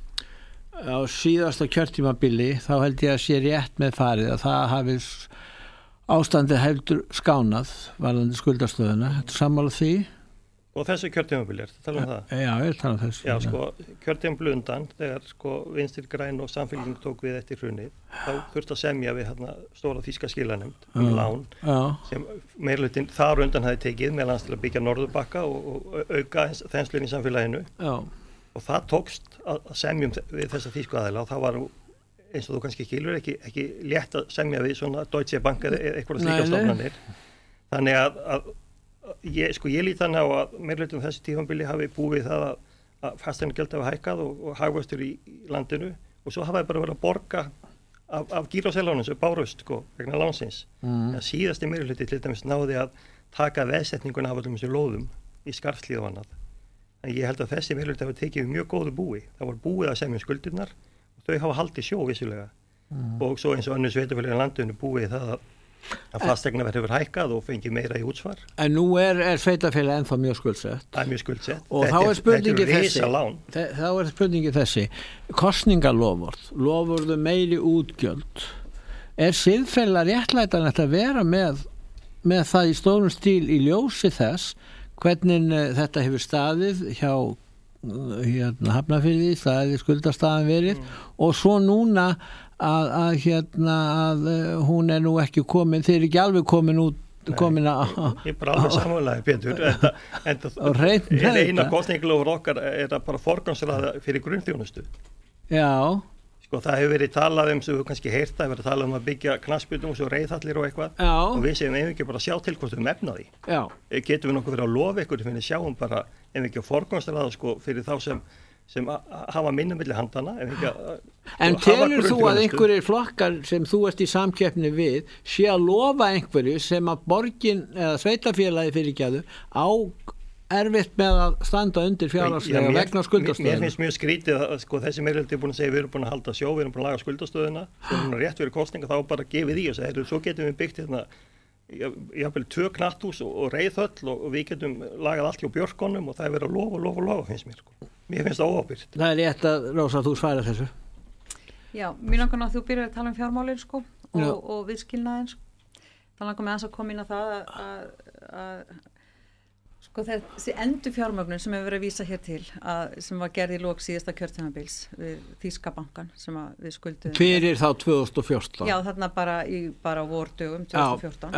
á síðasta kjörtímabili þá held ég að sé rétt með farið að það hafi ástandið heldur skánað varðandi skuldastöðuna. Þetta sammála því? Og þessu kjörtímabili, tala það? Já, ég tala þessu. Já, sko, kjörtímabili undan, þegar sko Vinstri græn og Samfylking tók við eftir hrunið, þá þurfti að semja við stóra þýska skilanefnd lán sem meirhlutinn þar undan hafi tekið meðal annars til að byggja Norðurbakka og auka þenslun í samfélaginu. Já. Og það tókst að semjum við þessa þýsku aðila og það var eins og þú kannski skilur ekki létt að semja við svona Deutsche Bank eða eitthvað slíka stofnanir. Þannig að ég lít þannig á að meirhlutum þessi tímabili hafi búið það að fasteignagjöld hafa hækkað og hagvöxtur í landinu og svo hafa bara verið að borga af gíróselánum sem bárust vegna lánsins. Síðasti meirhluti til dæmis náði að taka veðsetninguna af öllum þessu lóðum í Skarfshlíð og annað. En ég held að þessi meirhluti hafi tekið mjög góðu búi. Það var búið að semja skuldirnar og þau hafa haldið sjó vissulega. Og svo eins og önnur sveitafélög í landinu búið það að fasteignaverð hefur hækkað og fengið meira í útsvar. En nú sveitafélag ennþá mjög skuldsett. Það mjög skuldsett. Og þá spurningi þessi. Kosningalofvörð, lofvörðu meiri útgjöld. Siðferðilega réttlætanlegt að vera með það í stórum stíl í ljósi þess hvernig þetta hefur staðið hjá Hafnarfirði, það skuldastaðan verið og svo núna að hún nú ekki komin, þeir ekki alveg komin út komin að Ég bara alveg sammálaði Pétur en eina kosningalofur okkar að bara forgangsraða fyrir grunnþjónustu. Já. Sko það hefur verið talað sem við kannski heyrt það, hefur verið talað að byggja knattspyrnuhús og reiðhallir og eitthvað. Já. Og við segjum ekki bara sjá til hvort við efna því. Já. Getum við nokkuð verið að lofa ykkur fyrir sjáum bara ekki að forgangsraða sko fyrir þá sem hafa minna milli handana. En telur þú að einhverjir flokkar sem þú ert í samkeppni við sé að lofa einhverju sem að borgin eða sveitafélagi fyrirgefðu á erfitt með að standa undir fjárhagslega vegna skuldastöðuna? Mér finnst mjög skrítið að sko, þessi meirihluti er búin að segja við erum búin að halda sjó, við erum búin að laga skuldastöðuna, við erum rétt fyrir kostninga, þá bara gefið í og segja, svo getum við byggt hérna jafnvel 2 knatthús og reiðhöll og við getum lagað allt hjá Björkonum og það er verið að lofa finnst mér. Sko. Mér finnst það óábyrgt. Það er rétt að Rósa, þú svarar þessu. Já, mér langar að þú byrjar að tala um fjármálin sko, og viðskilnaðin. Sko. Það langar mig aðeins að koma inn á það að sko þessi endurfjármögnun sem hefur verið að vísa hér til sem var gerð í lok síðasta kjörtímabils við Þýska bankan sem við skuldum fyrir þá 2014 já þarna bara vordögum 2014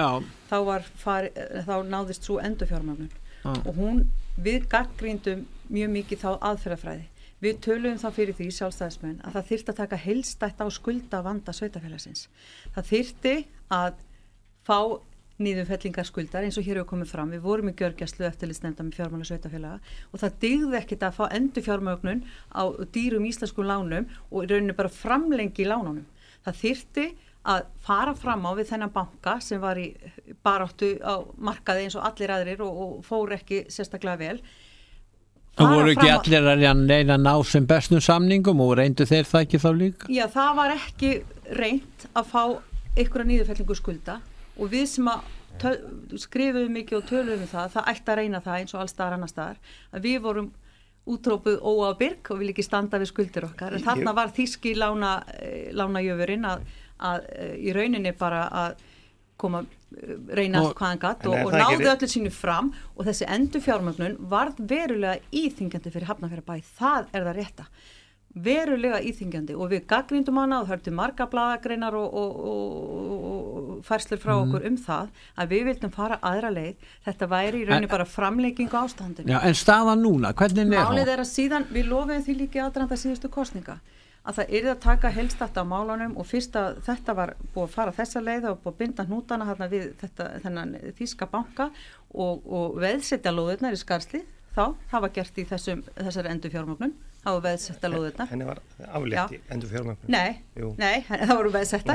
þá náðist svo endurfjármögnun og við gagnrýndum mjög mikið þá aðferðafræði við töluðum þá fyrir því sjálfstæðismenn að það þyrfti að taka heildstætt á skuldavanda sveitarfélagsins það þyrfti að fá niðurfellingar skuldar eins og hér hefur komið fram við vorum í gjörgæslu eftirlitsnefndar með fjármála sveitafélaga og það dygði ekkert að fá endurfjármögnun á dýrum íslenskum lánum og í rauninni bara framlengi lánunum það þyrfti að fara fram á við þennan banka sem var í baráttu á markaði eins og allir aðrir og fór ekki sérstaklega vel og voru ekki allir að reyna að ná sem bestum samningum og reyndu þeir það ekki þá líka? Já, það var ekki reynt að fá einhverja niðurfellingu skulda og við sem að skrifuðum mikið og töluðum það ætti að reyna það eins og alls staðar annar staðar að við vorum útrópuð óábyrg og vil ekki standa við skuldir okkar en þarna var þýski lánajöfurinn að í rauninni bara að koma reyna allt hvað hann gatt og náðu öllu sínu fram og þessi endurfjármögnun varð verulega íþyngjandi fyrir Hafnarfjarðarbæ það er það rétta verulega íþyngjandi og við gagnrýndum hana og hörtum marga blaðagreinar og færslur frá okkur það að við vildum fara aðra leið þetta væri í rauninni bara framlenging á ástandinu. Já, en staðan núna, hvernig er það? Málið er að síðan, við lofuðum því líka í aðdraganda síðustu kosninga að það yrði að taka heildstætt á málunum og fyrst að þetta var búið að fara þessa leið og búið að binda hnútana hérna við þennan Þýska banka og veðsetja lóðirnar í Skarðshlíð það var gert í þessari endurfjármögnun það var veðsetta lóðirnar henni var aflétt í endurfjármögnun nei, það voru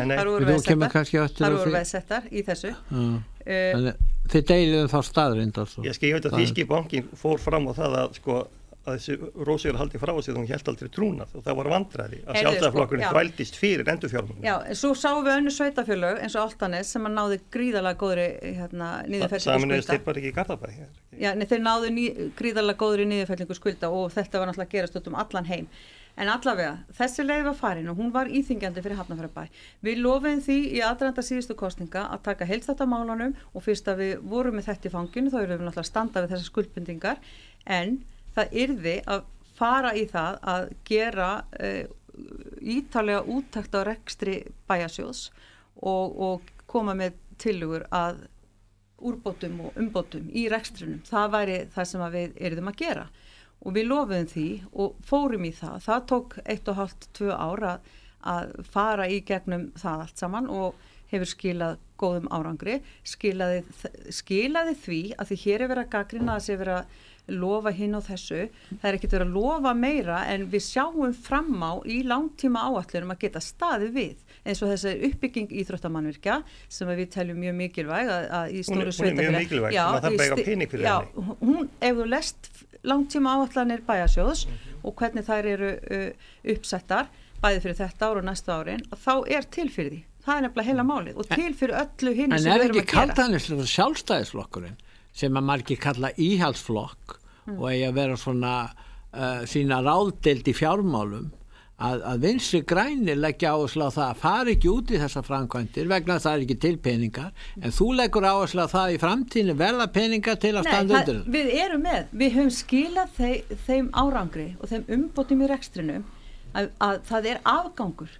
veðsettar í þessu þið deiliðum þá staðrind ég veit að Þýski bankin fór fram á það að sko að þessi Rósigur haldi frá sig hún hélt aldrei trúnað og það var vandræði að sjálfstæðisflokkurinn þvældist fyrir endurfjármögnun. Já, en svo sáum við önnur sveitafélög eins og Álftanes sem að náði gríðarlega góðri niðurfellingu skulda. Sameinuðust þeir bara ekki í Garðabæ. Já, þeir náðu gríðarlega góðri niðurfellingu skulda og þetta var náttúrulega gerast út allan heim. En allavega, þessi leið var farin og hún var íþyngjandi fyrir Hafnarfjarðarbæ. Við lofuðum því í aðdraganda síðustu kosninga að taka heildstætt á málunum og fyrst að við vorum með þetta í fanginu þá erum við náttúrulega að standa við þessar skuldbindingar en það yrði að fara í það að gera ítarlega úttekt á rekstri bæjarsjóðs og koma með tillögur að úrbótum og umbótum í rekstrinum. Það væri það sem við yrðum að gera og við lofuðum því og fórum í það. Það tók 1,5-2 ár að fara í gegnum það allt saman og hefur skilað góðum árangri. Skilaði því að því hér er verið að gagnrýna að sé verið að lofa hinn á þessu. Það er ekkert verið að lofa meira en við sjáum fram á í langtíma áætlunum að geta staðið við eins og þessi uppbygging íþróttamannvirkja sem við teljum mjög mikilvæg að í stóru sveitafélagi. Hún er mjög mikilvæg, maður þarf bara pening fyrir henni. Hún, ef þú lest langtíma áætlanir bæjarsjóðs og hvernig þær eru uppsettar bæði fyrir þetta ár og næsta árin þá er til fyrir því. Það er nefnilega heila málið og til fyrir öllu hinn sem við erum að gera. En er ekki kaldanislega sjálfstæðisflokkurinn sem að margir kalla íhaldsflokk og eigi að vera svona sína ráðdeild í fjármálum að vinstri grænir leggja áherslu á það að fara ekki út í þessa framkvæmdir vegna að það er ekki til peningar en þú leggur áherslu á það í framtíðinu verða peningar til að standa undir það. Við erum við höfum skilað þeim árangri og þeim umbótum í rekstrinum að það er afgangur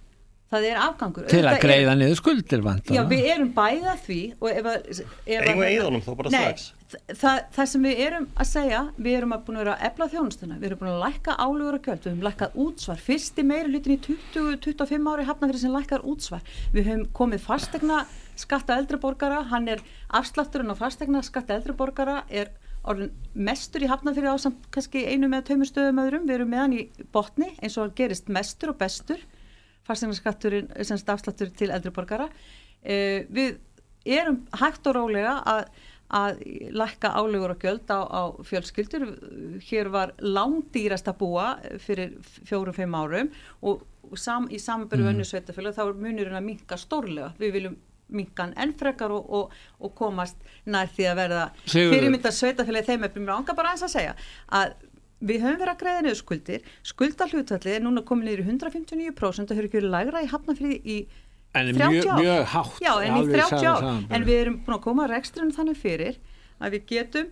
Það afgangur. Til að greiða niður skuldir vantar. Já, við erum bæða því og eigum við eðunum þá bara strax. Það sem við erum að segja, við erum búin að vera að efla þjónustuna, við erum búin að lækka álögur og gjöld, við höfum lækkað útsvar, fyrsti meirihlutin í 20-25 ári Hafnarfirði sem lækkar útsvar. Við höfum komið fasteigna skatta eldri borgara, hann afslátturinn á fasteigna skatta eldri borgara orðin mestur í Hafnarfirði ásamt kannski einu með 2 stöðum öðrum, við erum með hann í botni eins og gerist mestur og bestur. Fasteignaskatturinn sem afsláttur til eldri borgara. Við erum hægt og rólega að lækka álögur og gjöld á fjölskyldur. Hér var langdýrast að búa fyrir 4-5 árum og í samanburði við önnur sveitarfélög þá munurinn að minnka stórlega. Við viljum minnka hann enn frekar og komast nær því að verða fyrirmyndar sveitarfélagi þeim eftir. Mér ánga bara aðeins að segja að við höfum verið að greiða niður skuldir. Skuldahlutfallið núna komið niður í 159% og hefur ekki verið lægra í Hafnarfirði í 30 ár. Mjög hátt. Já, en í 30 ár. En við erum búin að koma rekstrinu þannig fyrir að við getum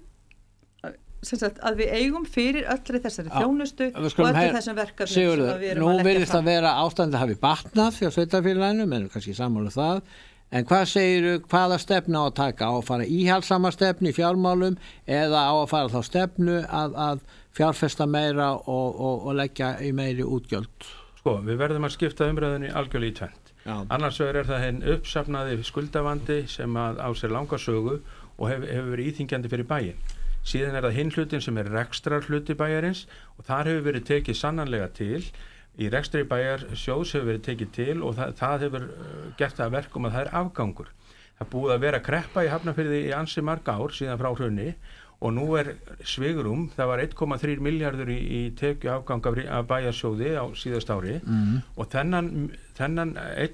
að við eigum fyrir öllri þessari þjónustu og öllu þessum verkefnum sem við erum að leggja fram. Nú virðist að vera ástandið hafi batnað hjá sveitarfélaginu, menn kannski sammála það. En hvað segirðu, hvaða stefnu á að taka? Á að fara íhaldssama stefnu í fjármálum eða á að fara þá stefnu að fjárfesta meira og leggja í meiri útgjöld? Sko, við verðum að skipta umræðinni algjörlega í tvennt. Annars vegar það hinn uppsafnaði skuldavandi sem á sér langa sögu og hefur verið íþyngjandi fyrir bæinn. Síðan það hinn hlutin sem rekstrar hluti bæjarins og þar hefur verið tekið sannanlega til. Í rekstri bæjarsjóðs hefur verið tekið til og það hefur gert það verkum að það afgangur. Það búið að vera kreppa í Hafnarfirði í ansi marga ár síðan frá hruni og nú svigrúm, það var 1,3 milljarður í tekju afgang af bæjarsjóði á síðast ári og þennan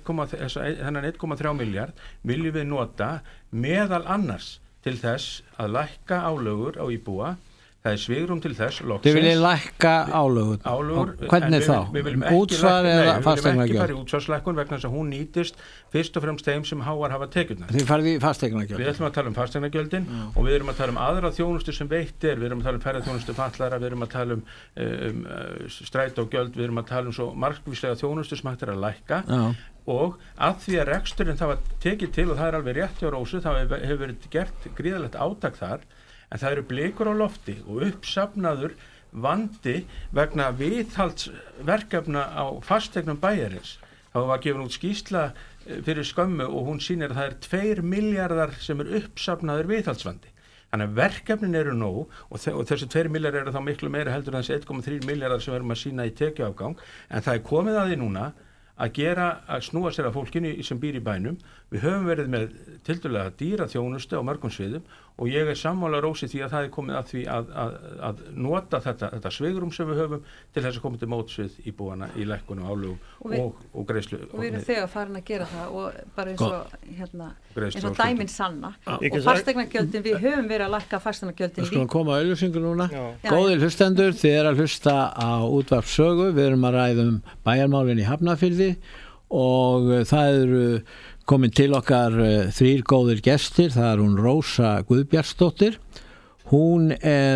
1,3 miljard viljum við nota meðal annars til þess að lækka álögur á íbúa. Það svigrúm til þess loksins. Þið viljið lækka álögur. Hvernig þá? Útsvar eða fasteignagjöld? Við viljum ekki fara í útsvarslækkun vegna þess að hún nýtist fyrst og fremst þeim sem háar hafa tekjurnar. Þið farið í fasteignagjöld? Við ætlum að tala fasteignagjöldin og við erum að tala aðra þjónustu sem veitt við erum að tala ferðaþjónustu fatlara, við erum að tala strætógjöld, við erum að tala svo markvíslega þjónustu sem hægt að lækka. Og að því að reksturinn það var tekið til og það alveg rétt hjá Rósu, það hefur verið gert gríðarlegt átak þar. En það eru blikur á lofti og uppsafnaður vandi vegna viðhaldsverkefna á fasteignum bæjarins. Það var gefin út skýrsla fyrir skömmu og hún sýnir að það 2 milljarðar sem uppsafnaður viðhaldsvandi. Þannig að verkefnin eru nóg og þessi 2 milljarðar eru þá miklu meira heldur en þessi 1,3 milljarðar sem við erum að sýna í tekjuafgang. En það komið að því núna að snúa sér að fólkinu sem býr í bænum. Við höfum verið með tiltölulega dýra þjónustu á mörgum sviðum og ég sammála Rósi því að það komið að því að nota þetta svigrum sem við höfum til þess að koma til mótsvið íbúana í lækkun og álögum og greiðslu. Og við erum þegar farin að gera það og bara eins og dæmin sanna. Og fasteignagjöldin, við höfum verið að lækka fasteignagjöldin líka. Við skulum koma að auglýsingu núna. Góðir hlustendur, þið að hlusta á Útvarp Sögu. Við erum að ræða bæjarmálin í Hafnarfirði og það eru komin til okkar 3 góðir gestir. Það hún Rósa Guðbjartsdóttir, hún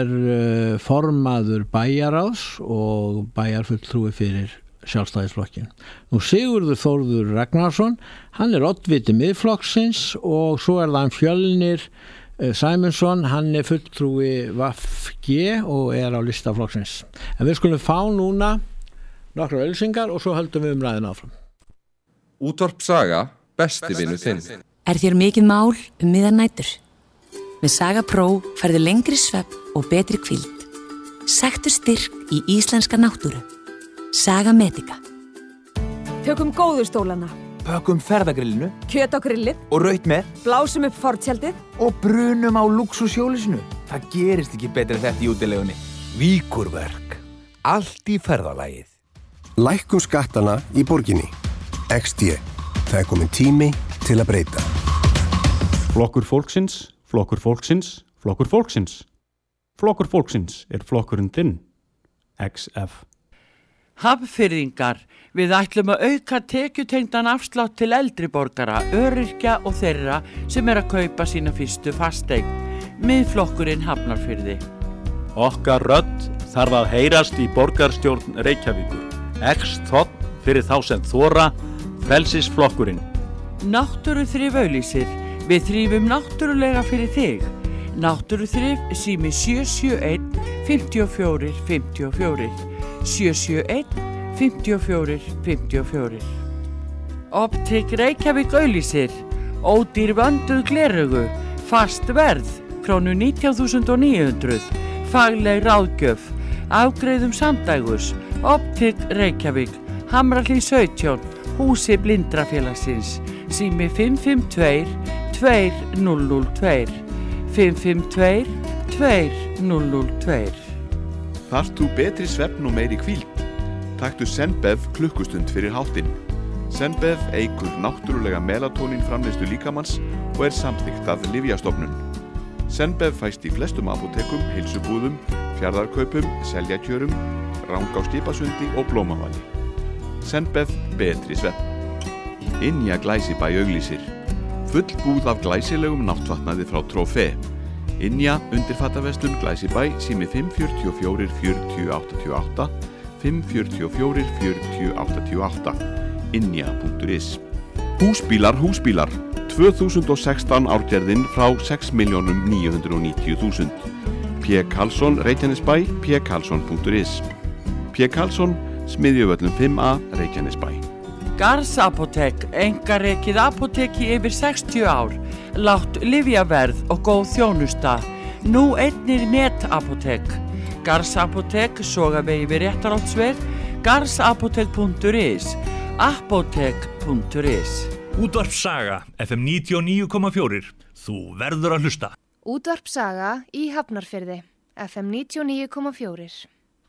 formaður bæjaráðs og bæjarfulltrúi fyrir Sjálfstæðisflokkin. Nú Sigurður Þórður Ragnarsson, hann oddviti Miðflokksins og svo það Fjölnir Sæmundsson, hann fulltrúi VG og á lista flokksins. En við skulum fá núna nokkrar auglýsingar og svo höldum við umræðina áfram. Útvarp Saga, besti vinur þinn. Þér mikið mál miðjarnætur? Með Saga Pro færðu lengri svefn og betri hvíld. Sæktu styrk í íslenska náttúru. Saga Medica. Tökum góðu stólana. Pökkum ferðagrillinu. Kjöt á grillið. Og raut með. Blásum upp fortjaldið. Og brunum á luxushjólisinu. Það gerist ekki betra þetta í útilegunni. Víkurverk. Allt í ferðalagið. Lækkum skattana í borginni. XD. Það komin tími til að breyta. Flokkur fólksins, flokkur fólksins, flokkur fólksins. Flokkur fólksins flokkurinn þinn. XF. Hafnfirðingar, við ætlum að auka tekjutengdan afslátt til eldri borgara, öryrkja og þeirra sem að kaupa sína fyrstu fasteign. Miðflokkurinn Hafnarfirði. Okkar rödd þarf að heyrast í borgarstjórn Reykjavíkur. X-tónn fyrir þá sem þora, Frelsisflokkurinn. Náttúruþrif auglýsir. Við þrýfum náttúrulega fyrir þig. Náttúruþrif sími 771 54 54 771 54 54. Optik Reykjavík auglýsir. Ódýr vönduð gleraugu. Fast verð. Krónu 19.900. Fagleg ráðgjöf. Afgreiðum samdægurs. Optik Reykjavík. Hamrahlíð 17. Húsi Blindrafélagsins. Sími 552 2002. 552 2002. Þarft þú betri svefn og meiri hvíld? Taktu Zenbev klukkustund fyrir háttinn. Zenbev eykur náttúrulega melatonín framleiðslu líkamans og samþykkt af Lyfjastofnun. Zenbev fæst í flestum apótekum, heilsubúðum, fjarðarkaupum, seljakjörum, Rangá skipasundi og Blómavali. Zenbev betri svefn. Ynja Glæsibæ auglýsir. Full búð af glæsilegum náttvatnaði frá Trófé. Ynja undirfattaverslun Glæsibæ sími 544 40 88 544 40 88. Ynja.is. Húsbílar 2016 árgerðin frá 6.990.000. P. Karlsson Reykjanesbæ pkarlsson.is. P. Karlsson Smiðjuvöllum 5A Reykjanesbæ. Garðs apótek, einkarekið apóteki yfir 60 ár, lágt lyfjaverð og góð þjónusta. Nú einnig netapótek. Garðs apótek, Sogavegi við Réttarholtsveg, garðsapótek.is, apótek.is. Útvarp Saga, FM 99,4. Þú verður að hlusta. Útvarp Saga í Hafnarfirði, FM 99,4.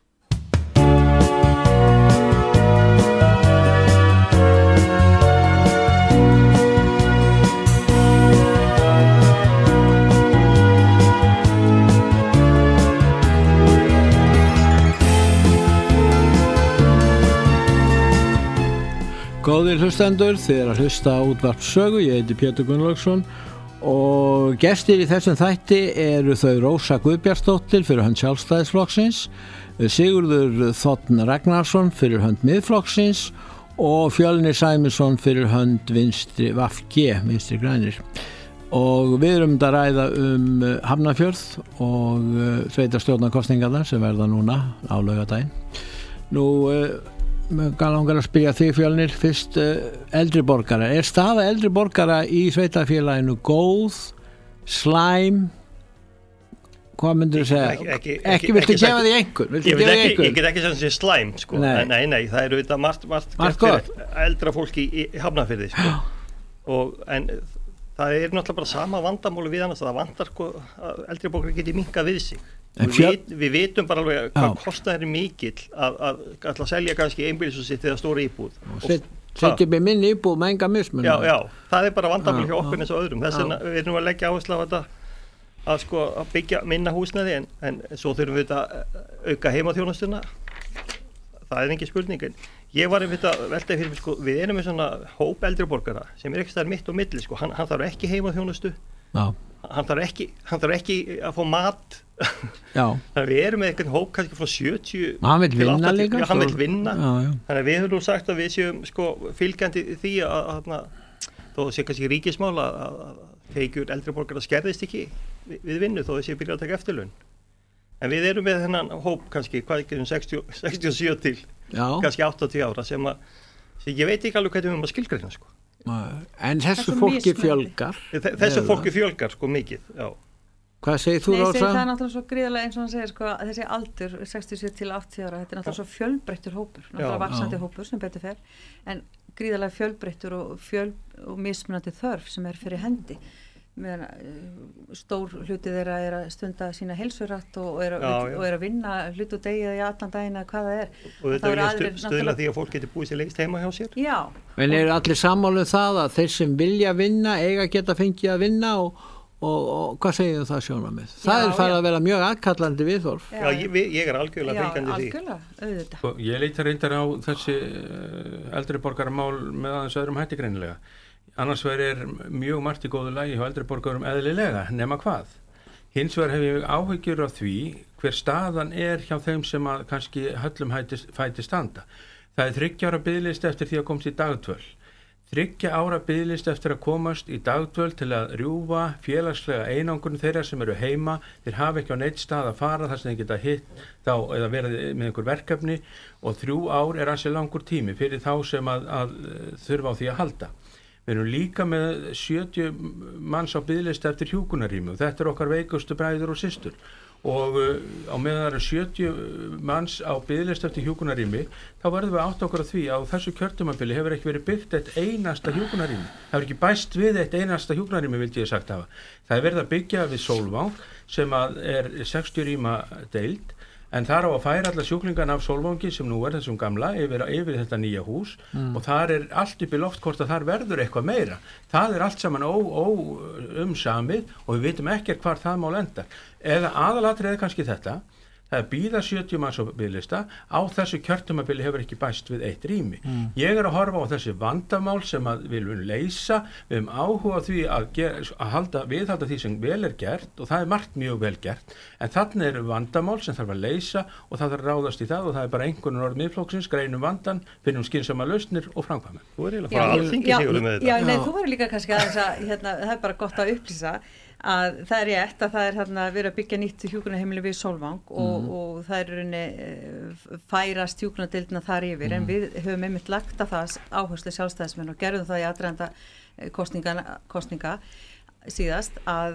Góðir hlustendur, þið að hlusta á Útvarp Sögu, ég heiti Pétur Gunnlaugsson og gestir í þessum þætti eru þau Rósa Guðbjartsdóttir fyrir hönd Sjálfstæðisflokksins, Sigurður Þ. Ragnarsson fyrir hönd Miðflokksins og Fjölnir Sæmundsson fyrir hönd Vinstri grænir. Og við erum að ræða Hafnarfjörð og sveitarstjórnarkosningarnar sem verða núna á laugardaginn. Nú Mér langar að spyrja þig Fjölnir fyrst eldri borgara. Staða eldri borgara í sveitarfélaginu góð, slæm? Hvað myndir þú segja? Ekki viltu gefa því einhver? Ég get ekki sem slæm sko. Nei, það eru þetta margt fyrir eldra fólki í Hafnarfirði sko. En það er náttúrulega bara sama vandamáli við annars, það vantar sko að eldri borgara geti minkað við sig. Við vitum bara alveg hvað kostnaður er mikill að selja kannski einbýlishús sitt eða stóra íbúð setja með minni íbúð með enga mismun já, það er bara vandamál hjá okkur eins og öðrum þess vegna við erum að leggja áherslu á þetta að byggja minna húsnæði en svo þurfum við að auka heimaþjónustuna það er engin spurning en ég var einmitt að velta fyrir sko, við erum með svona hóp eldri borgara sem ekki staðar mitt og milli sko, hann þarf ekki heimaþjónustu hann þarf ekki að fá mat þannig að við erum með einhvern hóp kannski frá 70 hann vil vinna líka hann vil vinna þannig að við höfum nú sagt að við séum sko fylgjandi því að þó sé kannski ríkismál að tekjur eldri borgara skerðist ekki við vinnu þó þessi byrja að taka eftirlaun en við erum með þennan hóp kannski hvað ekki 67 til kannski 80 ára sem ég veit ekki alveg hvernig við erum að skilgreina sko en þessu fólki fjölgar sko mikið hvað segir þú Rósa? Það er náttúrulega svo gríðarlega eins og hann segir sko að þessi aldur 67 til 80 ára þetta er náttúrulega svo fjölbreyttur hópur náttúrulega vaxandi hópur sem betur fer en gríðarlega fjölbreyttur og mismunandi þörf sem er fyrir hendi stór hluti þeirra er að stunda sína heilsurætt og er að vinna hlut og degi eða allan daginn eða hvað það er og þetta er stuðla því að fólk getur búið sér lengst heima hjá sér en eru allir sammála það að þeir sem vilja vinna eiga geta fengið að vinna og hvað segir það sjónarmið? Það er farið að vera mjög aðkallandi viðhorf ég er algjörlega fylgjandi því ég leita reyndar á þessi eldri borgaramál með aðeins öðrum hætti greinilega annars verður mjög margt í góðu lagi hjá eldri borgarum eðlilega, nema hvað hins vegar hef ég áhyggjur af því hver staðan er hjá þeim sem að kannski höllum fæti standa það er 30 ára biðlist eftir því að komast í dagdvöl 3 ára biðlist eftir að komast í dagdvöld til að rjúfa félagslega einangrun þeirra sem eru heima, þeir hafa ekki á neitt stað að fara þar sem þeir geta hitt þá eða verið með einhver verkefni og 3 ár ansi langur tími fyrir þá sem að þurfa á því að halda. Við erum líka með 70 manns á biðlist eftir hjúkrunarrými og þetta okkar veikustu bræður og systur. Og á meðan það eru 70 manns á biðlist eftir hjúkrunarrými þá verðum við átt okkur á því að á þessu kjörtímabili hefur ekki verið byggt eitt einasta hjúkrunarrými. Það hefur ekki bæst við eitt einasta hjúkrunarrými, vildi ég sagt hafa. Það er verið að byggja við Sólvang sem að er 60 rýma deild, en þar á að færa alla sjúklingarna af Sólvangi sem nú er þessum gamla yfir þetta nýja hús og þar er allt upp í loft hvort að þar verður eitthvað meira. Það er allt saman samið og við vitum ekkert hvar það má lenda. Eða aðalatrið er kannski þetta, það er bíða 70 manns á biðlista, á þessu kjörtímabili hefur ekki bæst við eitt rými. Ég er að horfa á þessi vandamál sem að við viljum leysa, við höfum áhuga á því að viðhalda því sem vel er gert og það er margt mjög vel gert, en þarna eru vandamál sem þarf að leysa og það þarf að ráðast í það og það er bara einhvern orð Miðflokksins, greinum vandann, finnum skynsama lausnir og framkvæmum. Þú er eiginlega frá Alþingi Sigurður með þetta. Já, nei, þú verður líka kannski að það er bara gott að upplýsa að það er rétt að það er verið að byggja nýtt hjúkrunarheimili við Sólvang og það er rauninni færast hjúkrunardeildina þar yfir en við höfum einmitt lagt að það áherslu sjálfstæðismenn og gerðum það í aðdraganda kosninga síðast að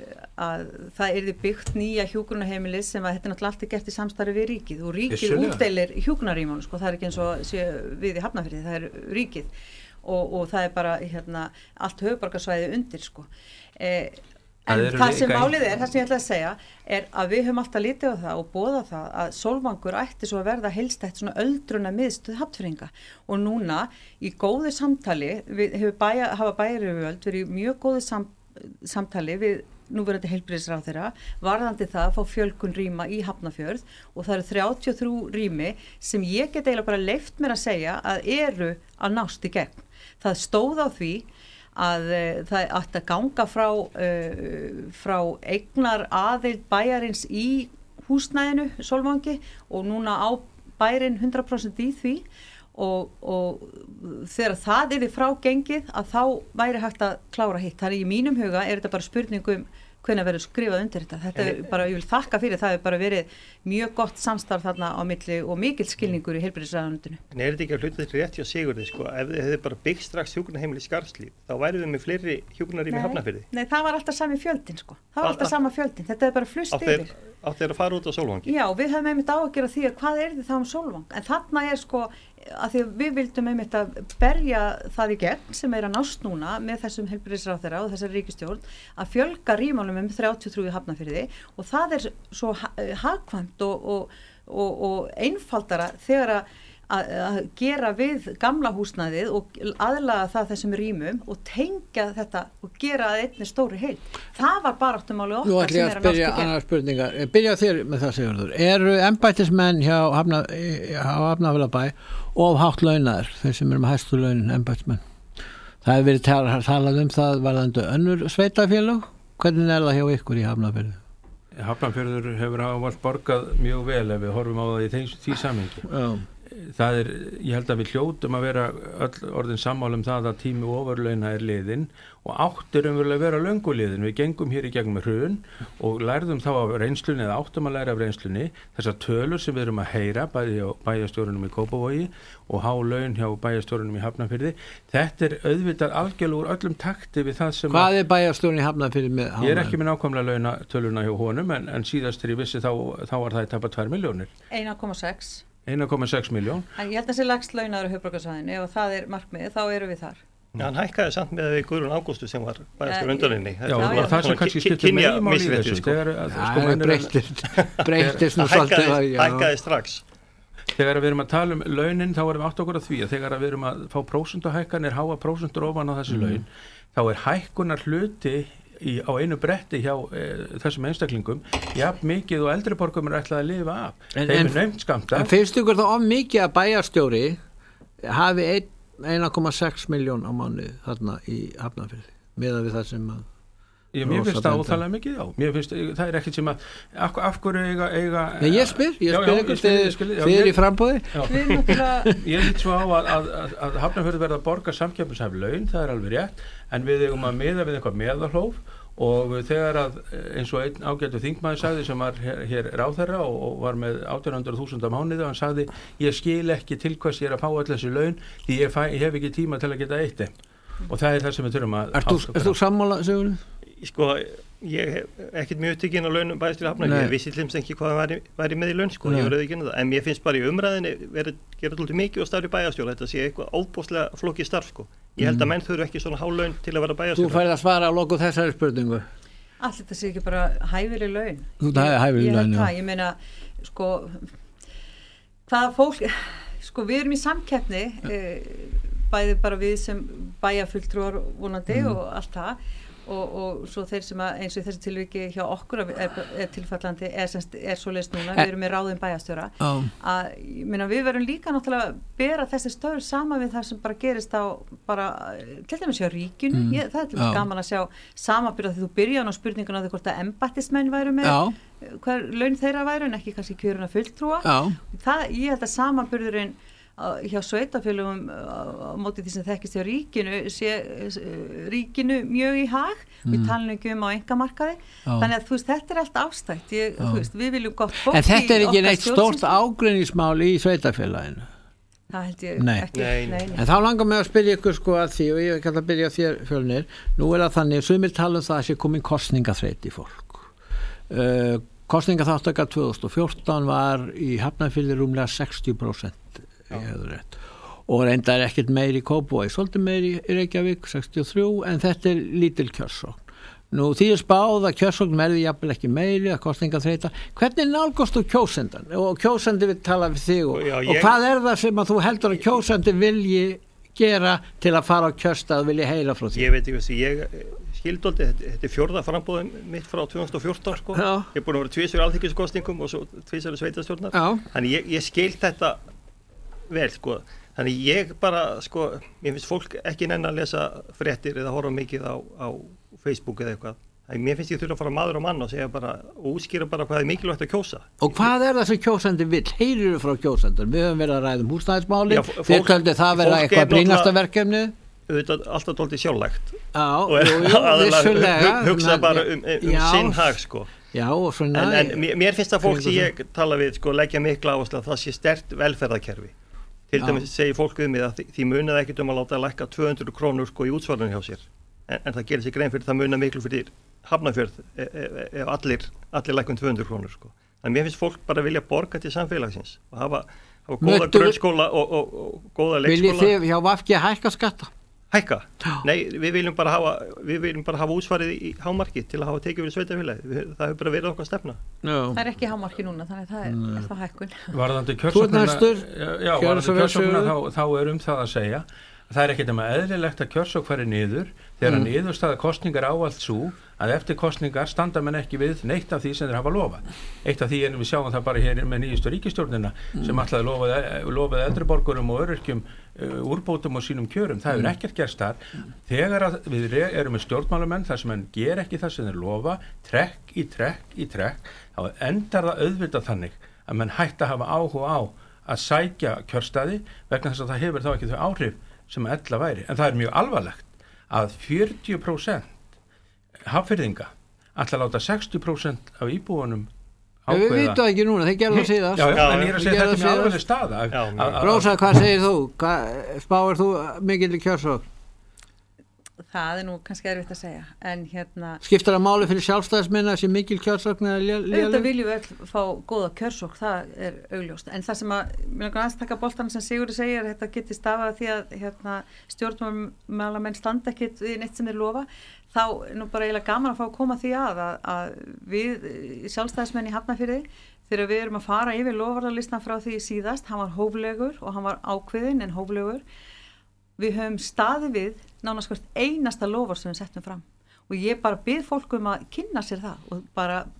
það yrði byggt nýja hjúkrunarheimili sem að þetta er náttúrulega alltaf gert í samstarfi við ríkið og ríkið útdeilir hjúkrunarrýmunum, það er ekki eins og við í Hafnarfirði, það er ríkið og það er bara allt höfuðborgarsvæði undir en það sem málið það sem ég ætla að segja er að við höfum alltaf litið á það og boðað það að Sólvangur ætti svo að verða heilstætt svona öldruna miðstöð Hafnfirðinga og núna í góðu samtali hafa bæjaryfirvöld verið í mjög góðu samtali við núverandi heilbrigðisráðherra varðandi það að fá fjölgun rýma í Hafnarfjörð og það eru 33 rými sem ég get eiginlega bara leyft mér að segja að eru að nást í gegn. Það stóð á því að það ætti að ganga frá eignar aðild bæjarins í húsnæðinu Sólvangi og núna á bærin 100% í því og þegar það yrði frá gengið að þá væri hægt að klára hitt. Þannig í mínum huga er þetta bara spurningum hvenær verður skrifað undir þetta. Þetta er bara, ég vil þakka fyrir, það hefur bara verið mjög gott samstarf þarna á milli og mikill skilningur í heilbrigðisráðuneytinu. En er þetta ekki að hluta þetta rétt hjá Sigurði, ef þið hefði bara byggt strax hjúkrunarheimili í Skarðshlíð, þá væru við með fleiri hjúkrunarrými í Hafnarfirði? Nei, það var alltaf sami fjöldin, Það var alltaf sama fjöldin, þetta er bara flust yfir. Átt þeir að fara út á Sólvangi? Já, við höfum einmitt áhyggjur af því að hvað er þið þá Sólvang? En þarna er að því að við vildum einmitt að berja það í gegn sem er að nást núna með þessum heilbrigðisráðherra og þessari ríkisstjórn að fjölga rýmunum 33 í Hafnarfirði og það er svo hagkvæmt og einfaldara þegar að gera við gamla húsnæðið og aðlaga það þessum rýmum og tengja þetta og gera að einni stóri heild. Það var baráttumáli okkar. Nú ætlum ég að spyrja annar spurningar. Byrja þér með það, Sigurður. Eru embættismenn hjá Hafnarfjarðarbæ og hátt launaðir, þeir sem eru með hæstu launin embættismenn? Það hefur verið talað það varðandi önnur sveitafélög. Hvernig er það hjá ykkur í Hafnarfirði? Hafnarfjörður hefur ávallt borgað mjög vel ef við horfum á það í því samhengi. Það er, ég held að við hljótum að vera öll orðin sammála það að tími ofurlauna er liðin og áttir umverulega að vera löngu liðin. Við gengum hér í gegnum hrun og lærðum þá af reynslunni eða áttum að læra af reynslunni þessar tölur sem við erum að heyra bæði á bæjarstjórunum í Kópavogi og há laun hjá bæjarstjórunum í Hafnarfirði. Þetta er auðvitað algjörlega úr öllum takti við það sem Hvað er bæjarstjórun í Hafnarfirði með há laun? Ég er ekki með nákvæmlega launatöluna hjá honum en síðast þegar ég vissi þá var það að tapa 2 milljónir. 1,6 miljón. En ég held að það sé lagst launaður á höfuðborgarsvæðinu og það er markmiðið, þá eru við þar. Já, hann hækkaði samt með við Guðrún Ágústu sem var bæjarstjóri undaninni. Já, það sem kannski skiptir meira máli í þessu. Breytist nú svolítið. Hækkaði strax. Þegar við erum að tala launin, þá erum við átt okkur að því að þegar við erum að fá prósentahækkanir, háa prósentur ofan á þessi laun, þá er hækkunar hluti á einu bretti hjá þessum einstaklingum jafn mikið og eldri borgum er ætlað að lifa af. En finnst ykkur þá of mikið að bæjarstjóri hafi 1,6 miljón á mánuði þarna í Hafnarfirði miðað við það sem Mér finnst það óþægilega mikið, já. Mér finnst, það ekkert sem að, af hverju eiga... Nei, ég spyr ykkur þegar í frambúði. Ég lít svo á að Hafnarfjörður verða að borga samkeppnishæf laun, það alveg rétt, en við eigum að miða við eitthvað meðalhóf og þegar að, eins og einn ágættur þingmaður sagði sem var hér ráðherra og var með 800.000 á mánuði og hann sagði, ég skil ekki til hvers ég að fá öll þessi laun því ég hef ekki tíma til að geta eitt þeim. Og það það sem við þurfum að... Ert þú sammála, Sigurður? Sko, ég hef ekkert mjög tekinn á launum bæðistur í Hafnarfirði, ég vissi til ekki hvað væri með í laun, sko, ég var auðvitað það, en mér finnst bara í umræðinni gera alltaf mikið og starfi bæjarstjóra, þetta sé eitthvað óbúslega flókið starf, sko. Ég held að menn þurfu ekki svona há laun til að vera bæjarstjóra. Þú færð að svara að loku þessari spurningu. Allt þetta sé ekki bara hæfileg laun. Hæfileg laun, já. Ég meina, sko, hvað fólk, sko, við erum í samkeppni, bæði bara við sem bæjarfulltrúar vonandi og allt það og svo þeir sem að eins og í þessi tilviki hjá okkur er tilfallandi er svoleiðis núna, við erum með ráðin bæjarstjóra að, ég meina, við verum líka náttúrulega að bera þessi stöður saman við það sem bara gerist á bara, til dæmis hjá ríkinu, það til dæmis gaman að sjá samanbyrða því þú byrjaði á spurningun á því hvort að embættismenn væru með hver laun þeirra væru en ekki kannski kjöruna fulltrúa ég held að samanbyrðurinn hjá sveitafélögum á móti því sem þekkist hjá ríkinu mjög í hag við talum ekki á engamarkaði þannig að þú veist, þetta allt afstætt þú veist, við viljum gott fólk en þetta ekki neitt stórt ágreiningsmál í sveitafélaginu það held ég ekki en þá langar mig að spyrja ykkur sko að því og ég kann að byrja þér Fjölnir nú það þannig, sumir tala það að sé komin kosningaþreyt í fólk kosningaþátttaka 2014 var í Hafnarfirði rúmlega 60% og reyndar ekkert meiri í Kópavogi, svolítið meiri í Reykjavík 63 en þetta er lítil kjörsókn nú því spáð að kjörsókn verði jafnvel ekki meiri að kosningaþreyta hvernig nálgast þú kjósendan og kjósendi vil tala við þig og hvað er það sem að þú heldur að kjósendi vilji gera til að fara á kjörstað vilji heyra frá því ég veit ekki ég skildóldi, þetta er 4. frambúðin mitt frá 2014 sko ég er búin að vera tvisvar alþingiskosningum og svo tvisvar sveitastjórnar þannig ég skil þetta vel sko, þannig ég bara sko, ég finnst fólk ekki nenn að lesa fréttir eða horfa mikið á Facebook eða eitthvað, þannig mér finnst ég þurfa að fara maður og mann og segja bara, og útskýra bara hvað er mikilvægt að kjósa. Og hvað er það sem kjósandi vill? Heyrir frá kjósandur? Við höfum verið að ræða húsnæðismáli, þeir köldu það vera eitthvað brýnasta verkefni? Auðvitað alltaf dálítið sjálflegt. Vissulega. Hugsa bara sinn hag sko. Já, og svona. En mér finnst það fólk sem ég tala við sko leggja mikla áherslu að það sé sterkt velferðarkerfi. Til dæmis segir fólk við mig að því munaði ekkert að láta lækka 200 krónur sko í útsvarinu hjá sér. En það gerir sig grein fyrir það munar miklu fyrir Hafnarfjörð ef allir lækkun 200 krónur sko. Þannig mér finnst fólk bara vilja borga til samfélagsins og hafa góða grunnskóla og góða leikskóla. Viljið þið hjá VG hækka skatta? Hækka? Nei, við viljum bara hafa útsvarið í hámarki til að hafa tekið fyrir sveitafélagi. Það hefur bara verið okkar stefna. Það er ekki hámarki núna, þannig að það er það hækkun. Varðandi kjörsóknina þá er það að segja það er ekkert eðlilegt að kjörsókn fari niður þegar niðurstaða kosningar ávallt svo að eftir kosningar standa menn ekki við neitt af því sem þeir hafa lofað. Eitt af því en við sjáum það bara hér með nýjustu ríkisstjórnina sem ætlaði lofaði eldri borgurum og öryrkjum úrbótum og sínum kjörum. Það hefur ekkert gerst þar. Þegar við erum með stjórnmálamenn þar sem menn ger ekki það sem þeir lofa trekk í trekk þá endar það auðvitað þannig að menn hætta að hafa áhuga á að sækja kjörstaði vegna þess að það hefur þá ekki þau áhrif sem ella væri. En það er mjög alvarlegt að 40% Hafnfirðinga ætla að láta 60% af íbúunum ákveða. Við vitum ekki núna, þeir gerðu það síðast. Já, en ég er að segja þetta er mjög alvarleg staða. Rósa, hvað segir þú? Spáir þú mikil kjörsókn? Það er nú kannski erfitt að segja, en Skiptir það máli fyrir sjálfstæðismenn að sé mikil kjörsókn eða léleg? Þetta viljum við öll fá góða kjörsókn, það er augljóst. En það sem mér langar aðeins taka boltan sem Sigurður segir, þetta geti stafað því að stjórnmálamenn standa ekkit við neitt sem þeir lofa, þá nú bara eiginlega gaman að fá að koma því að við sjálfstæðismenn í Hafnarfirði, þegar við erum að fara yfir loforðarlistan frá því síðast, hann var hóflegur og hann var ákveðinn en hóflegur. Við höfum staðið við nánast hvert einasta lofar sem við settum fram og ég bara bið fólk að kynna sér það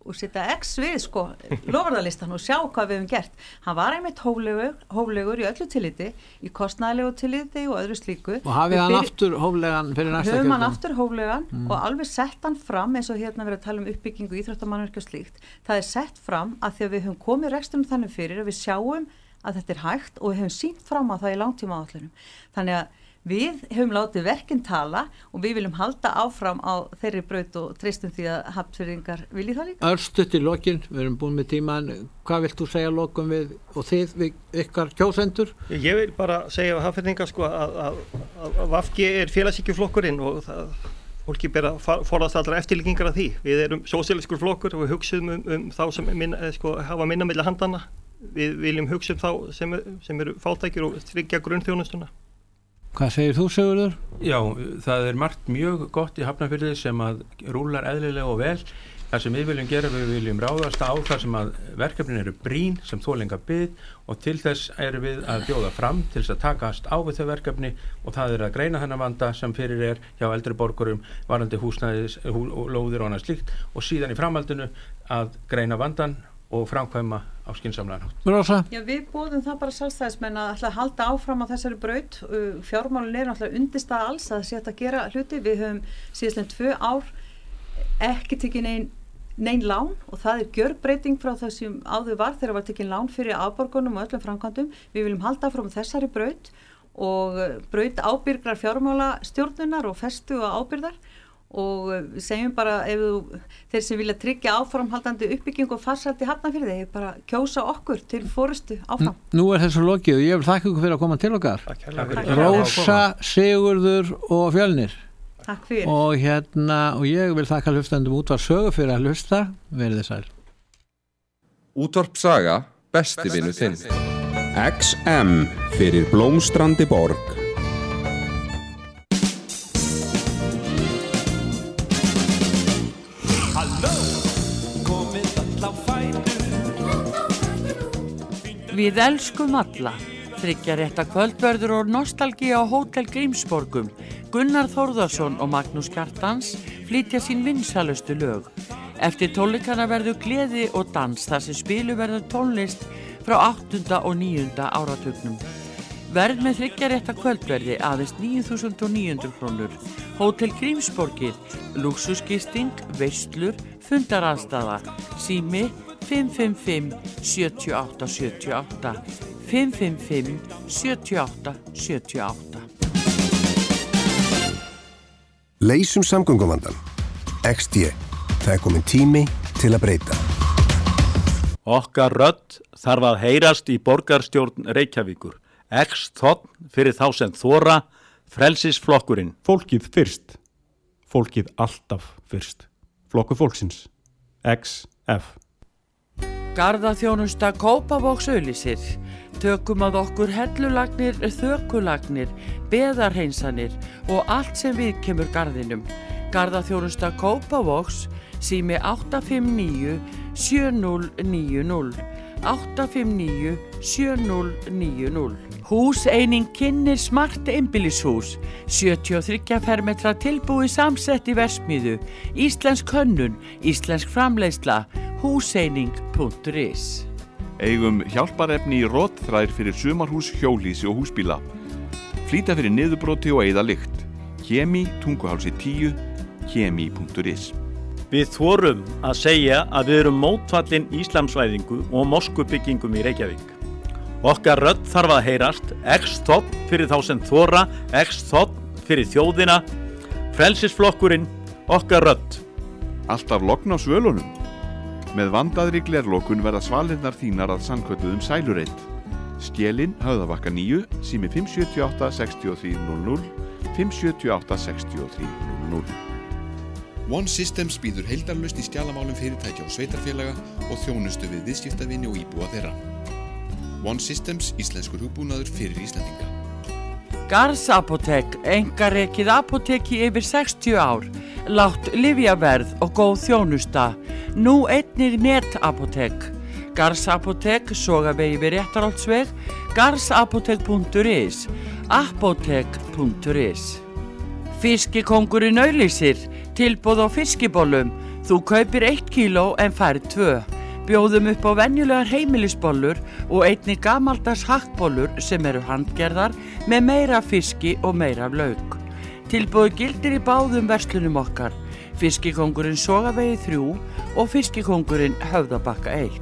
og setja X við sko loforðalistan og sjá hvað við höfum gert. Hann var einmitt hóflegur í öllu tilliti, í kostnaðilegu tilliti og öðru slíku. Og hafið hann aftur hóflegan fyrir næsta kjörtímabil? Höfum hann aftur hóflegan og alveg sett hann fram eins og hérna verið að tala uppbyggingu íþróttamannvirkja og slíkt. Það sett fram að því að við höfum komið reksturinn þannig fyrir að við sjáum að þetta hægt og við höfum sýnt fram á það í langtímaáætlunum. Þannig að við höfum látið verkinn tala og við viljum halda áfram á þeirri braut og treystum því að Hafnfirðingar vilji það líka. Örstutt í lokin, við erum búin með tíman, hvað vilt þú segja lokum við og þið, ykkar kjósendur? Ég vil bara segja að Hafnfirðingar sko að VFG félagshyggjuflokkurinn og það fólki ber að forðast allra eftirlíkingar af því. Við erum sósíalískur flokkur og við hugsaðum þá sem hafa minna milli handana. Við viljum hugsa þá sem eru fátækir og tryggja grunnþjónustuna. Hvað segir þú, Sigurður? Já, það margt mjög gott í Hafnarfirði sem að rúlar eðlilega og vel. Það sem við viljum gera, við viljum ráðast á það sem að verkefnin eru brýn sem þolinga bið og til þess erum við að bjóða fram til þess að takast á við þau verkefni og það að greina þennan vanda sem fyrir hjá eldri borgurum varandi húsnæðis, lóðir og annað slíkt og síðan í framhaldinu að greina vandan og framkvæma á skynsamlegan hátt. Rósa? Já, við boðum það bara sjálfstæðismenn að ætla að halda áfram á þessari braut. Fjármálin náttúrulega undirstaða alls að sé að gera hluti. Við höfum síðastlega 2 ár ekki tekið nein lán og það gjörbreyting frá það sem áður var þegar var tekið lán fyrir afborgunum og öllum framkvæmdum. Við viljum halda áfram á þessari braut og braut ábyrgrar fjármálastjórnunar og festu og ábyrgðar og við segjum bara þeir sem vilja tryggja áframhaldandi uppbygging og farsæld í Hafnarfirði bara kjósa okkur til forystu áfram. Nú þessu lokið og ég vil þakka ykkur fyrir að koma til okkar. Rósa, Sigurður og Fjölnir. Takk fyrir. Og ég vil þakka hlustendum Útvarp Sögu fyrir að hlusta. Verið þið sæl. Útvarp Saga, besti vinur þinn. XM fyrir blómstrandi borg. Við elskum alla. Þriggjarétta kvöldverður og nostalgía á Hótel Grímsborgum. Gunnar Þórðarsson og Magnús Kjartans flytja sín vinsælustu lög. Eftir tónleikana verður gleði og dans þar sem spilu verður tónlist frá 8. og 9. áratugnum. Verð með þriggjarétta kvöldverði aðeins 9.900 krónur. Hótel Grímsborgir, lúxusgisting, veislur, fundaraðstaða, sími 555 78 78 555 78 78. Leysum samgönguvandann. XD. Það kominn tími til að breyta. Okkar rödd þarf að heyrast í borgarstjórn Reykjavíkur. X-þotn fyrir þá sem þora, frelsisflokkurinn. Fólkið fyrst. Fólkið alltaf fyrst. Flokkur fólksins. XF. Garðaþjónusta Kópavogs auglýsir. Tökum að okkur hellulagnir, þökulagnir, beðarhreinsanir og allt sem við kemur garðinum. Garðaþjónusta Kópavogs, sími 859 7090 859 7090. Húseining kynnir smart einbýlishús, 73 fermetra tilbúi samsett í versmiðu, íslensk hönnun, íslensk framleiðsla, húseining.is. Eigum hjálparefni í rotþrær fyrir sumarhús, hjólhýsi og húsbíla. Flýta fyrir niðurbroti og eyða lykt. Kemi, Tunguhálsi 10, kemi.is. Við þorum að segja að við erum mótfallin íslamsvæðingu og moskubyggingum í Reykjavík. Okkar rödd þarf að heyrast, X-þotn fyrir þá sem þora, X-þotn fyrir þjóðina, frelsisflokkurinn, okkar rödd. Alltaf logn á svölunum. Með vandaðri glerlokun verða svalirnar þínar að sannkölluðum sælureit. Skélin, Höfðabakka 9, sími 578 6300, 578 6300. One Systems býður heildarlausn í skjalamálum fyrirtækja og sveitarfélaga og þjónustu við viðskiptavini og íbúa þeirra. One Systems, íslenskur hugbúnaður fyrir Íslendinga. Garðs Apótek, einkarekið apóteki yfir 60 ár, lágt lyfjaverð og góð þjónusta. Nú einnig netapótek. Garðs Apótek, Sogavegi við Réttarholtsveg, garðsapótek.is, apótek.is. Fiskikóngurinn auglýsir, tilboð á fiskibollum, Þú kaupir 1 kíló en færð 2. Bjóðum upp á venjulegar heimilisbollur og einnig gamaldags hakkbollur sem eru handgerðar með meira fiski og meira af lauk. Tilboð gildir í báðum verslunum okkar. Fiskikóngurinn Sogavegi 3 og Fiskikóngurinn Höfðabakka 1.